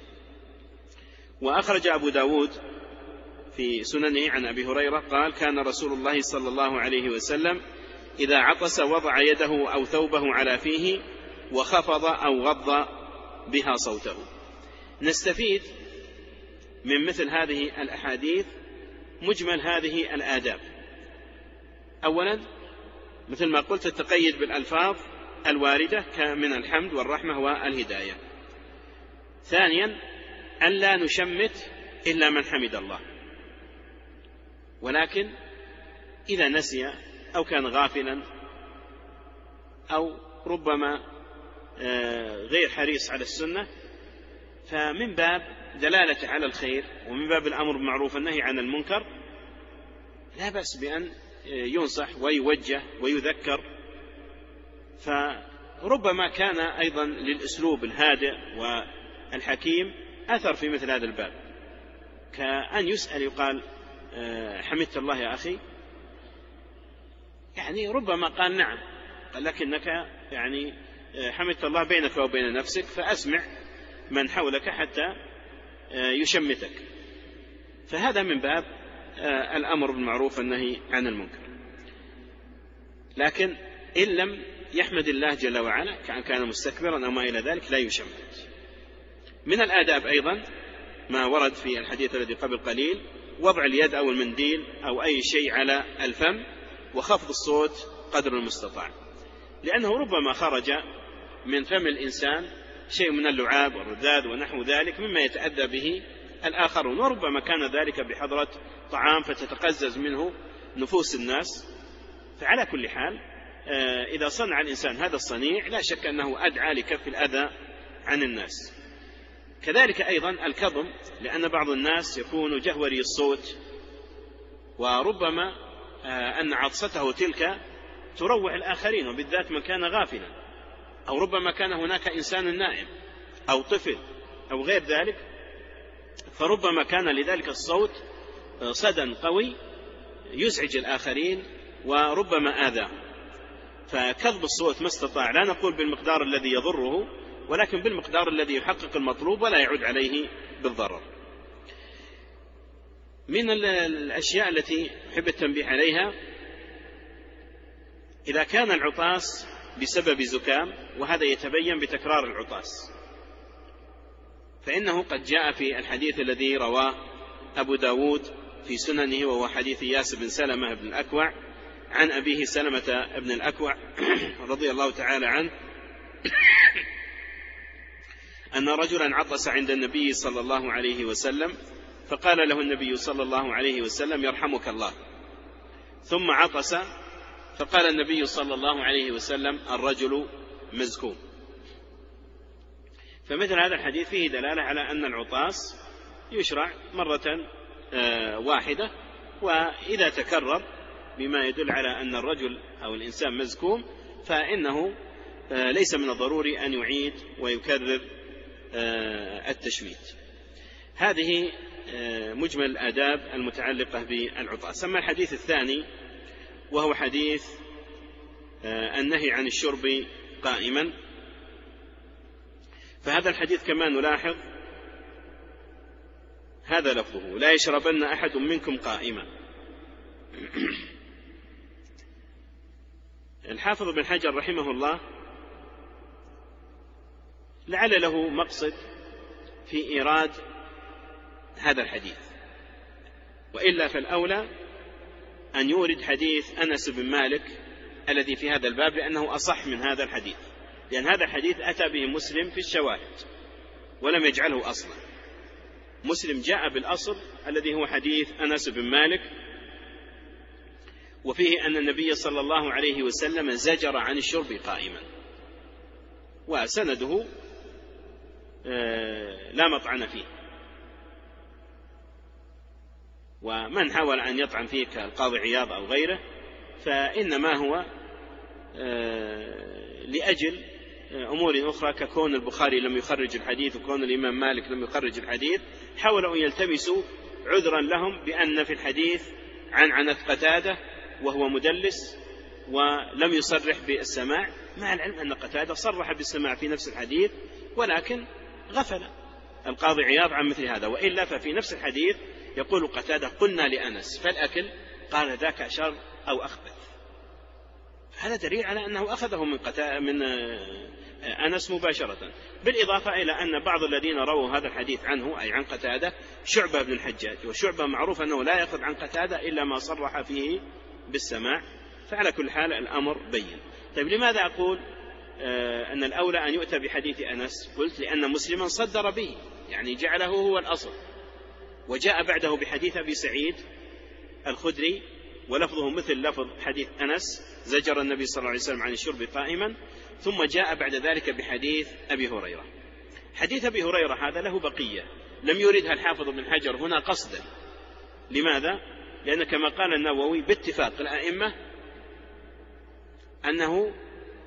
وأخرج أبو داود في سننه عن أبي هريرة قال: كان رسول الله صلى الله عليه وسلم إذا عطس وضع يده أو ثوبه على فيه وخفض أو غض بها صوته. نستفيد من مثل هذه الأحاديث مجمل هذه الآداب. أولا مثل ما قلت التقيد بالألفاظ الواردة من الحمد والرحمة والهداية. ثانيا أن لا نشمت إلا من حمد الله، ولكن إذا نسي أو كان غافلا أو ربما غير حريص على السنة، فمن باب دلالة على الخير ومن باب الأمر بالمعروف والنهي عن المنكر لا بأس بأن ينصح ويوجه ويذكر. فربما كان أيضا للأسلوب الهادئ والحكيم أثر في مثل هذا الباب، كأن يسأل يقال: حمدت الله يا أخي؟ يعني ربما قال: نعم، لكنك يعني حمدت الله بينك وبين نفسك، فأسمع من حولك حتى يشمتك. فهذا من باب الأمر بالمعروف والنهي عن المنكر. لكن إن لم يحمد الله جل وعلا كأن كان مستكبرا أو ما إلى ذلك لا يشمت. من الآداب أيضا ما ورد في الحديث الذي قبل قليل: وضع اليد أو المنديل أو أي شيء على الفم وخفض الصوت قدر المستطاع، لأنه ربما خرج من فم الإنسان شيء من اللعاب والرذاذ ونحو ذلك مما يتأذى به الآخرون، وربما كان ذلك بحضرة طعام فتتقزز منه نفوس الناس. فعلى كل حال إذا صنع الإنسان هذا الصنيع لا شك أنه أدعى لكف الأذى عن الناس. كذلك أيضا الكظم، لأن بعض الناس يكون جهوري الصوت، وربما أن عطسته تلك تروح الآخرين، وبالذات من كان غافلا، أو ربما كان هناك إنسان نائم أو طفل أو غير ذلك، فربما كان لذلك الصوت صدى قوي يزعج الآخرين وربما آذاهم. فكذب الصوت ما استطاع، لا نقول بالمقدار الذي يضره، ولكن بالمقدار الذي يحقق المطلوب ولا يعود عليه بالضرر. من الأشياء التي أحب التنبيه عليها، إذا كان العطاس بسبب زكام، وهذا يتبين بتكرار العطاس، فإنه قد جاء في الحديث الذي رواه أبو داود في سننه، وهو حديث ياس بن سلمة بن الأكوع عن أبيه سلمة بن الأكوع رضي الله تعالى عنه أن رجلا عطس عند النبي صلى الله عليه وسلم، فقال له النبي صلى الله عليه وسلم: يرحمك الله. ثم عطس، فقال النبي صلى الله عليه وسلم: الرجل مزكوم. فمثل هذا الحديث فيه دلالة على أن العطاس يشرع مرة واحدة، وإذا تكرر بما يدل على أن الرجل أو الإنسان مزكوم فإنه ليس من الضروري أن يعيد ويكرر التشميت. هذه مجمل الآداب المتعلقة بالعطاس. أما الحديث الثاني وهو حديث النهي عن الشرب قائما، فهذا الحديث كما نلاحظ هذا لفظه: لا يشربن أحد منكم قائما. الحافظ بن حجر رحمه الله لعل له مقصد في إيراد هذا الحديث، وإلا فالأولى أن يورد حديث أنس بن مالك الذي في هذا الباب، لأنه أصح من هذا الحديث، لأن هذا الحديث أتى به مسلم في الشواهد ولم يجعله أصلا. مسلم جاء بالأصل الذي هو حديث أنس بن مالك، وفيه أن النبي صلى الله عليه وسلم زجر عن الشرب قائما، وسنده لا مطعن فيه، ومن حاول أن يطعن فيه كالقاضي عياض أو غيره فإنما هو لأجل أمور أخرى، ككون البخاري لم يخرج الحديث وكون الإمام مالك لم يخرج الحديث، حاولوا أن يلتمسوا عذرا لهم بأن في الحديث عن عنة قتادة وهو مدلس ولم يصرح بالسماع، مع العلم أن قتادة صرح بالسماع في نفس الحديث، ولكن غفل القاضي عياض عن مثل هذا. وإلا ففي نفس الحديث يقول قتادة: قلنا لأنس فالأكل قال ذاك شر أو أخبث. هذا دليل على أنه أخذه من, من أنس مباشرة، بالإضافة إلى أن بعض الذين رووا هذا الحديث عنه أي عن قتادة شعبة بن الحجاج، وشعبة معروف أنه لا يأخذ عن قتادة إلا ما صرح فيه بالسماع، فعلى كل حال الأمر بين. طيب لماذا أقول آه أن الأولى أن يؤتى بحديث أنس؟ قلت لأن مسلما صدر به، يعني جعله هو الأصل، وجاء بعده بحديث أبي سعيد الخدري ولفظه مثل لفظ حديث أنس: زجر النبي صلى الله عليه وسلم عن الشرب قائما. ثم جاء بعد ذلك بحديث أبي هريرة. حديث أبي هريرة هذا له بقية لم يردها الحافظ بن حجر هنا قصدا. لماذا؟ لأن كما قال النووي باتفاق الأئمة أنه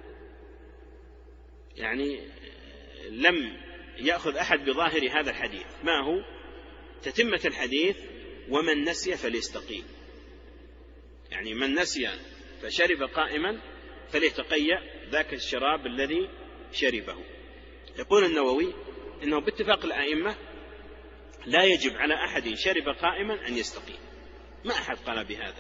يعني لم يأخذ أحد بظاهر هذا الحديث. ما هو؟ تتمة الحديث: ومن نسي فليستقيم، يعني من نسي فشرب قائما فليتقيأ ذاك الشراب الذي شربه. يقول النووي إنه باتفاق الأئمة لا يجب على أحد شرب قائما أن يستقيم، ما أحد قال بهذا.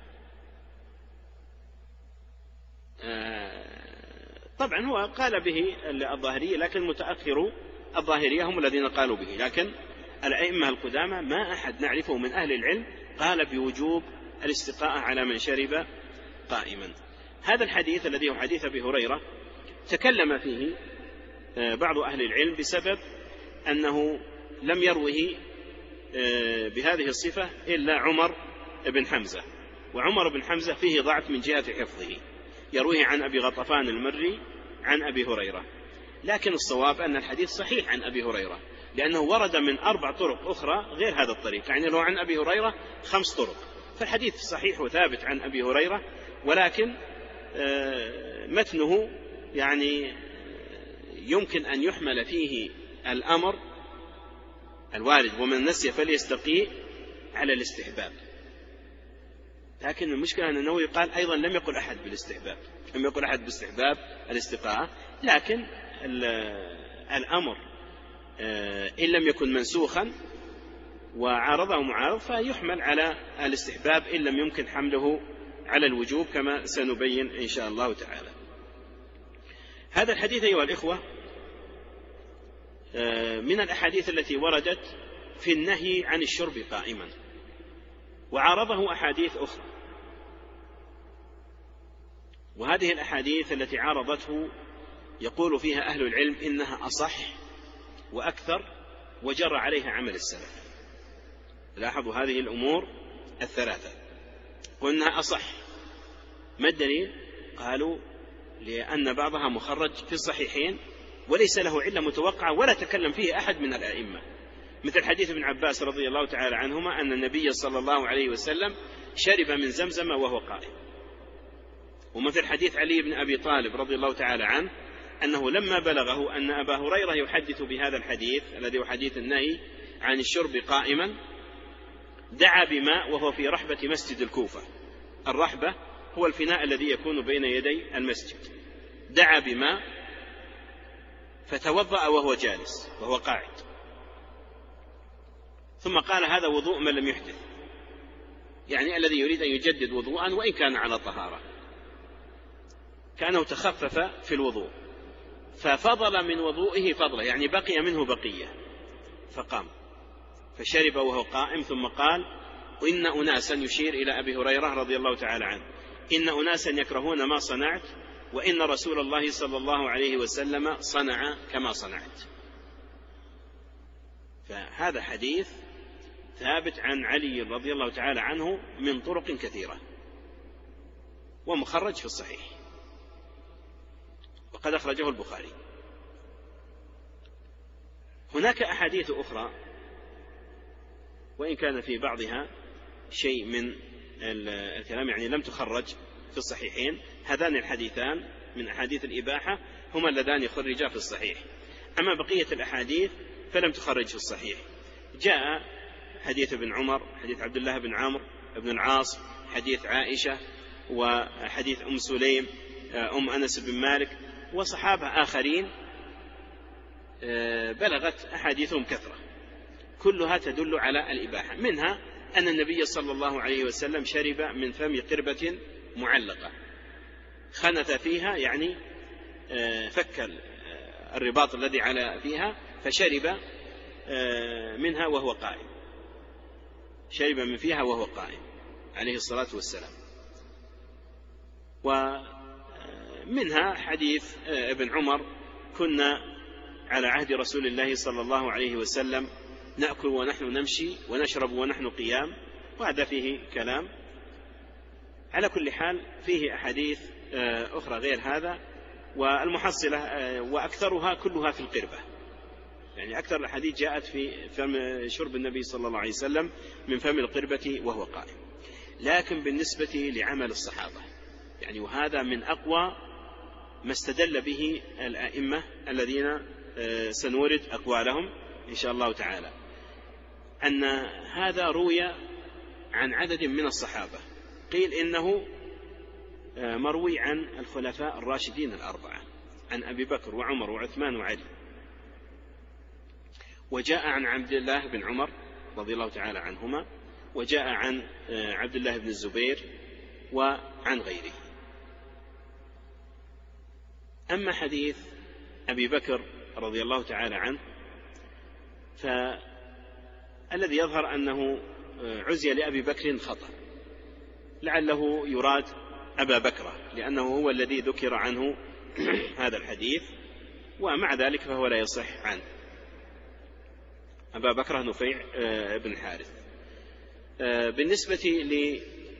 طبعا هو قال به الظاهرية، لكن متأخر الظاهرية هم الذين قالوا به، لكن الأئمة القدامى ما أحد نعرفه من أهل العلم قال بوجوب الاستقاء على من شرب قائما. هذا الحديث الذي هو حديث أبي هريرة تكلم فيه بعض أهل العلم بسبب أنه لم يروه بهذه الصفة إلا عمر بن حمزة، وعمر بن حمزة فيه ضعف من جهة حفظه، يرويه عن أبي غطفان المري عن أبي هريرة. لكن الصواب أن الحديث صحيح عن أبي هريرة، لأنه ورد من أربع طرق أخرى غير هذا الطريق، يعني لو عن أبي هريرة خمس طرق، فالحديث صحيح وثابت عن أبي هريرة. ولكن متنه يعني يمكن أن يحمل فيه الأمر الوارد ومن نسي فليستقي على الاستحباب، لكن المشكلة أن النووي قال أيضا لم يقل أحد بالاستحباب، لم يقل أحد باستحباب الاستقاء، لكن الأمر إن لم يكن منسوخا وعارضه معارض فيحمل على الاستحباب إن لم يمكن حمله على الوجوب كما سنبين إن شاء الله تعالى. هذا الحديث أيها الإخوة من الأحاديث التي وردت في النهي عن الشرب قائما، وعارضه أحاديث أخرى، وهذه الأحاديث التي عارضته يقول فيها أهل العلم إنها أصح وأكثر وجرى عليها عمل السلف. لاحظوا هذه الأمور الثلاثة، قلنا أصح. ما الدليل؟ قالوا لأن بعضها مخرج في الصحيحين وليس له علة متوقعة ولا تكلم فيه أحد من الأئمة، مثل حديث ابن عباس رضي الله تعالى عنهما أن النبي صلى الله عليه وسلم شرب من زمزم وهو قائم، ومثل حديث علي بن أبي طالب رضي الله تعالى عنه أنه لما بلغه أن أبا هريرة يحدث بهذا الحديث الذي هو حديث النهي عن الشرب قائما دعا بماء وهو في رحبة مسجد الكوفة. الرحبة هو الفناء الذي يكون بين يدي المسجد. دعا بماء فتوضأ وهو جالس وهو قاعد، ثم قال هذا وضوء من لم يحدث، يعني الذي يريد أن يجدد وضوءا وإن كان على طهارة، كأنه تخفف في الوضوء، ففضل من وضوئه فضله، يعني بقي منه بقية، فقام فشرب وهو قائم، ثم قال إن أناسا، يشير إلى أبي هريرة رضي الله تعالى عنه، إن أناسا يكرهون ما صنعت وإن رسول الله صلى الله عليه وسلم صنع كما صنعت. فهذا حديث ثابت عن علي رضي الله تعالى عنه من طرق كثيرة ومخرج في الصحيح، وقد أخرجه البخاري. هناك أحاديث أخرى وإن كان في بعضها شيء من الكلام، يعني لم تخرج في الصحيحين. هذان الحديثان من أحاديث الإباحة هما اللذان يخرجا في الصحيح، أما بقية الأحاديث فلم تخرج في الصحيح. جاء حديث ابن عمر، حديث عبد الله بن عمرو بن العاص، حديث عائشة، وحديث أم سليم أم أنس بن مالك، وصحابة آخرين بلغت أحاديثهم كثرة، كلها تدل على الإباحة. منها أن النبي صلى الله عليه وسلم شرب من فم قربة معلقة، خنث فيها يعني فك الرباط الذي على فيها فشرب منها وهو قائم، شرب من فيها وهو قائم عليه الصلاة والسلام. ومنها حديث ابن عمر كنا على عهد رسول الله صلى الله عليه وسلم نأكل ونحن نمشي ونشرب ونحن قيام، وهذا فيه كلام. على كل حال فيه أحاديث أخرى غير هذا، والمحصلة وأكثرها كلها في القربة، يعني أكثر الحديث جاءت في فم شرب النبي صلى الله عليه وسلم من فم القربة وهو قائم. لكن بالنسبة لعمل الصحابة يعني، وهذا من أقوى ما استدل به الأئمة الذين سنورد أقوالهم إن شاء الله تعالى، أن هذا روي عن عدد من الصحابة، قيل إنه مروي عن الخلفاء الراشدين الأربعة، عن أبي بكر وعمر وعثمان وعلي، وجاء عن عبد الله بن عمر رضي الله تعالى عنهما، وجاء عن عبد الله بن الزبير وعن غيره. أما حديث أبي بكر رضي الله تعالى عنه فالذي يظهر أنه عزي لأبي بكر خطأ، لعله يراد أبا بكر لأنه هو الذي ذكر عنه هذا الحديث، ومع ذلك فهو لا يصح عنه. أبا بكر نفيع بن الحارث. بالنسبة ل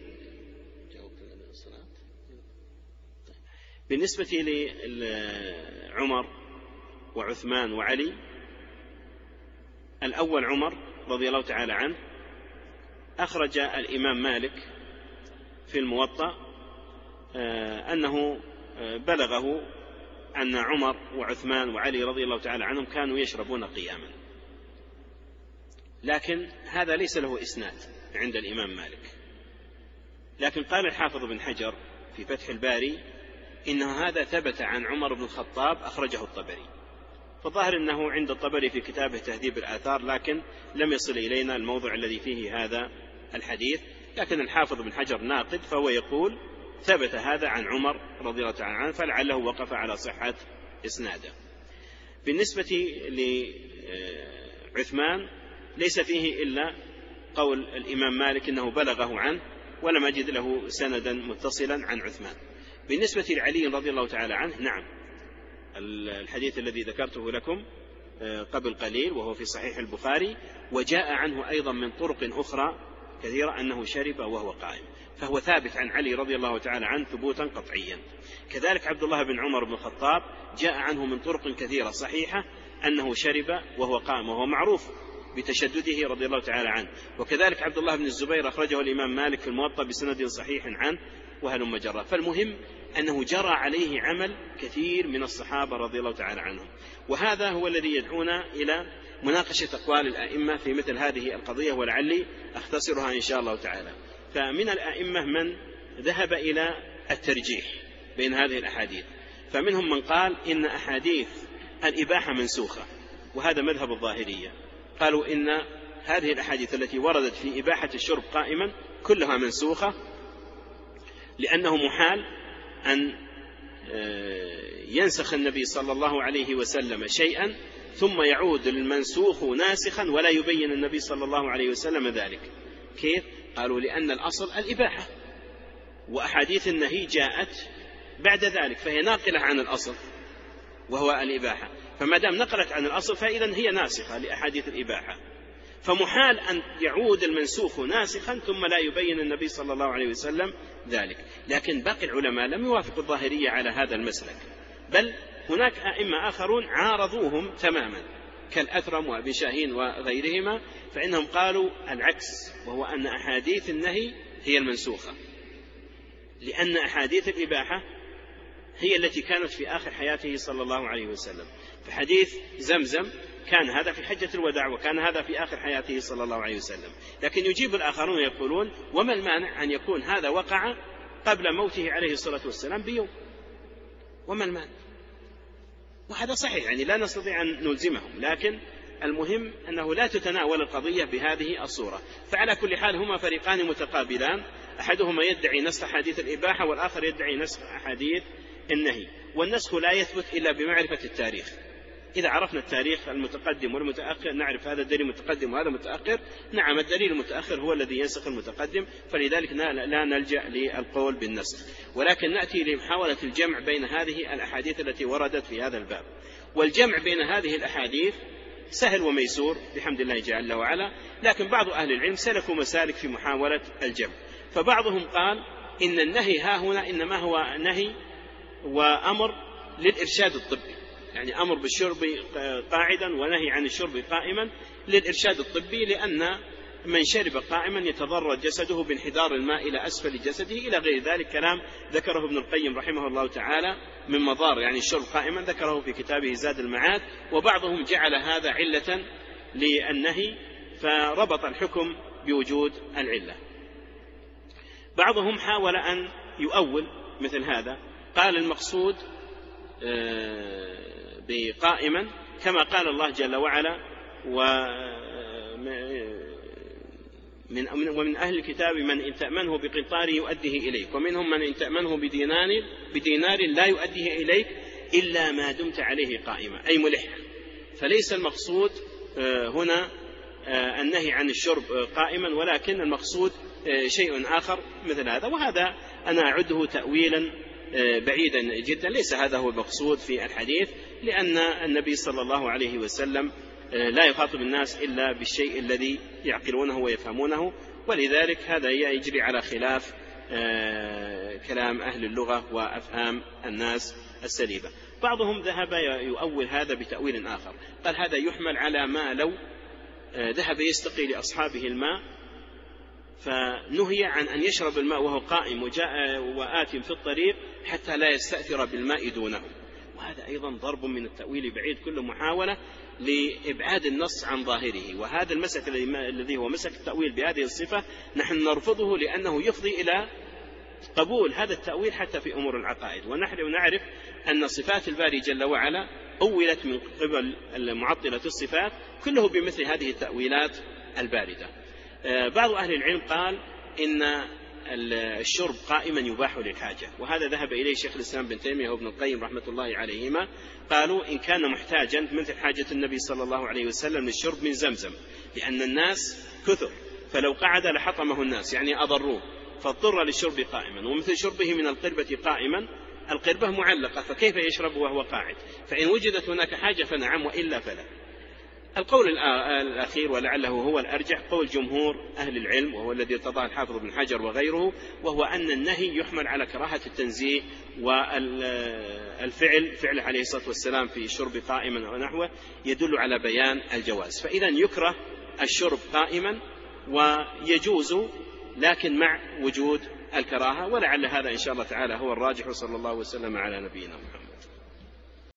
بالنسبة لعمر وعثمان وعلي، الأول عمر رضي الله تعالى عنه أخرج الإمام مالك في الموطأ أنه بلغه أن عمر وعثمان وعلي رضي الله تعالى عنهم كانوا يشربون قياما، لكن هذا ليس له إسناد عند الإمام مالك. لكن قال الحافظ بن حجر في فتح الباري إن هذا ثبت عن عمر بن الخطاب، أخرجه الطبري، فظاهر أنه عند الطبري في كتابه تهذيب الآثار، لكن لم يصل إلينا الموضع الذي فيه هذا الحديث. لكن الحافظ بن حجر ناقد، فهو يقول ثبت هذا عن عمر رضي الله تعالى عنه، فلعله وقف على صحة إسناده. بالنسبة لعثمان ليس فيه إلا قول الإمام مالك إنه بلغه عنه، ولم أجد له سندا متصلا عن عثمان. بالنسبة لعلي رضي الله تعالى عنه، نعم، الحديث الذي ذكرته لكم قبل قليل وهو في صحيح البخاري، وجاء عنه أيضا من طرق أخرى كثيرة أنه شرب وهو قائم، فهو ثابت عن علي رضي الله تعالى عنه ثبوتا قطعيا. كذلك عبد الله بن عمر بن الخطاب جاء عنه من طرق كثيرة صحيحة أنه شرب وهو قائم، وهو معروف بتشدده رضي الله تعالى عنه. وكذلك عبد الله بن الزبير أخرجه الإمام مالك في الموطأ بسند صحيح عنه وهلم جرى. فالمهم أنه جرى عليه عمل كثير من الصحابة رضي الله تعالى عنهم، وهذا هو الذي يدعونا إلى مناقشة أقوال الأئمة في مثل هذه القضية، ولعلي أختصرها إن شاء الله تعالى. فمن الأئمة من ذهب إلى الترجيح بين هذه الأحاديث، فمنهم من قال إن أحاديث الإباحة منسوخة، وهذا مذهب الظاهرية، قالوا إن هذه الأحاديث التي وردت في إباحة الشرب قائما كلها منسوخة، لأنه محال أن ينسخ النبي صلى الله عليه وسلم شيئا ثم يعود المنسوخ ناسخا ولا يبين النبي صلى الله عليه وسلم ذلك. كيف؟ قالوا لأن الأصل الإباحة، وأحاديث النهي جاءت بعد ذلك، فهي ناقلة عن الأصل وهو الإباحة، فما دام نقلت عن الأصل فإذا هي ناسخة لأحاديث الإباحة، فمحال أن يعود المنسوخ ناسخا ثم لا يبين النبي صلى الله عليه وسلم ذلك. لكن باقي العلماء لم يوافقوا الظاهرية على هذا المسلك، بل هناك أئمة آخرون عارضوهم تماما كالأثرم وأبي شاهين وغيرهما، فإنهم قالوا العكس، وهو أن أحاديث النهي هي المنسوخة، لأن أحاديث الإباحة هي التي كانت في آخر حياته صلى الله عليه وسلم. فحديث زمزم كان هذا في حجة الوداع، وكان هذا في آخر حياته صلى الله عليه وسلم. لكن يجيب الآخرون يقولون وما المانع أن يكون هذا وقع قبل موته عليه الصلاة والسلام بيوم، وما المانع؟ وهذا صحيح، يعني لا نستطيع أن نلزمهم، لكن المهم أنه لا تتناول القضية بهذه الصورة. فعلى كل حال هما فريقان متقابلان، أحدهما يدعي نسخ أحاديث الإباحة والآخر يدعي نسخ أحاديث النهي، والنسخ لا يثبت إلا بمعرفة التاريخ. إذا عرفنا التاريخ المتقدم والمتأخر نعرف هذا الدليل متقدم وهذا متأخر. نعم، الدليل المتأخر هو الذي ينسخ المتقدم، فلذلك لا نلجأ للقول بالنسخ، ولكن نأتي لمحاولة الجمع بين هذه الأحاديث التي وردت في هذا الباب. والجمع بين هذه الأحاديث سهل وميسور بحمد الله جل وعلا، لكن بعض أهل العلم سلكوا مسالك في محاولة الجمع. فبعضهم قال إن النهي ها هنا إنما هو نهي وأمر للإرشاد الطبي، يعني أمر بالشرب قاعدا ونهي عن الشرب قائما للإرشاد الطبي، لأن من شرب قائما يتضرر جسده بانحدار الماء إلى أسفل جسده إلى غير ذلك. كلام ذكره ابن القيم رحمه الله تعالى من مضار يعني الشرب قائما، ذكره في كتابه زاد المعاد. وبعضهم جعل هذا علة للنهي فربط الحكم بوجود العلة. بعضهم حاول أن يؤول مثل هذا، قال المقصود بقائما كما قال الله جل وعلا ومن ومن أهل الكتاب من إن تأمنه بقنطار يؤديه إليك، ومنهم من إن تأمنه بدينار بدينار لا يؤديه إليك إلا ما دمت عليه قائما، أي ملح. فليس المقصود هنا النهي عن الشرب قائما، ولكن المقصود شيء آخر مثل هذا، وهذا أنا أعده تأويلا بعيدا جدا، ليس هذا هو المقصود في الحديث، لأن النبي صلى الله عليه وسلم لا يخاطب الناس إلا بالشيء الذي يعقلونه ويفهمونه، ولذلك هذا يجري على خلاف كلام أهل اللغة وأفهام الناس السليبة. بعضهم ذهب يؤول هذا بتأويل آخر، قال هذا يحمل على ما لو ذهب يستقي لأصحابه الماء فنهي عن أن يشرب الماء وهو قائم وجاء وآت في الطريق حتى لا يستأثر بالماء دونه، وهذا أيضا ضرب من التأويل بعيد، كل محاولة لإبعاد النص عن ظاهره. وهذا المسك الذي هو مسك التأويل بهذه الصفة نحن نرفضه، لأنه يفضي إلى قبول هذا التأويل حتى في أمور العقائد. ونحن نعرف أن صفات الباري جل وعلا أولت من قبل المعطلة الصفات كله بمثل هذه التأويلات الباردة. بعض أهل العلم قال إن الشرب قائما يباح للحاجة، وهذا ذهب إليه شيخ الإسلام بن تيمية وابن القيم رحمة الله عليهما. قالوا إن كان محتاجا مثل حاجة النبي صلى الله عليه وسلم للشرب من زمزم، لأن الناس كثر فلو قعد لحطمه الناس، يعني أضروه، فاضطر للشرب قائما، ومثل شربه من القربة قائما، القربة معلقة فكيف يشرب وهو قاعد؟ فإن وجدت هناك حاجة فنعم، وإلا فلا. القول الأخير ولعله هو الأرجح قول جمهور أهل العلم، وهو الذي ارتضاه الحافظ بن حجر وغيره، وهو أن النهي يحمل على كراهة التنزيه، والفعل فعل عليه الصلاة والسلام في الشرب قائما ونحوه يدل على بيان الجواز. فإذا يكره الشرب قائما ويجوز لكن مع وجود الكراهة، ولعل هذا إن شاء الله تعالى هو الراجح. صلى الله وسلم على نبينا محمد.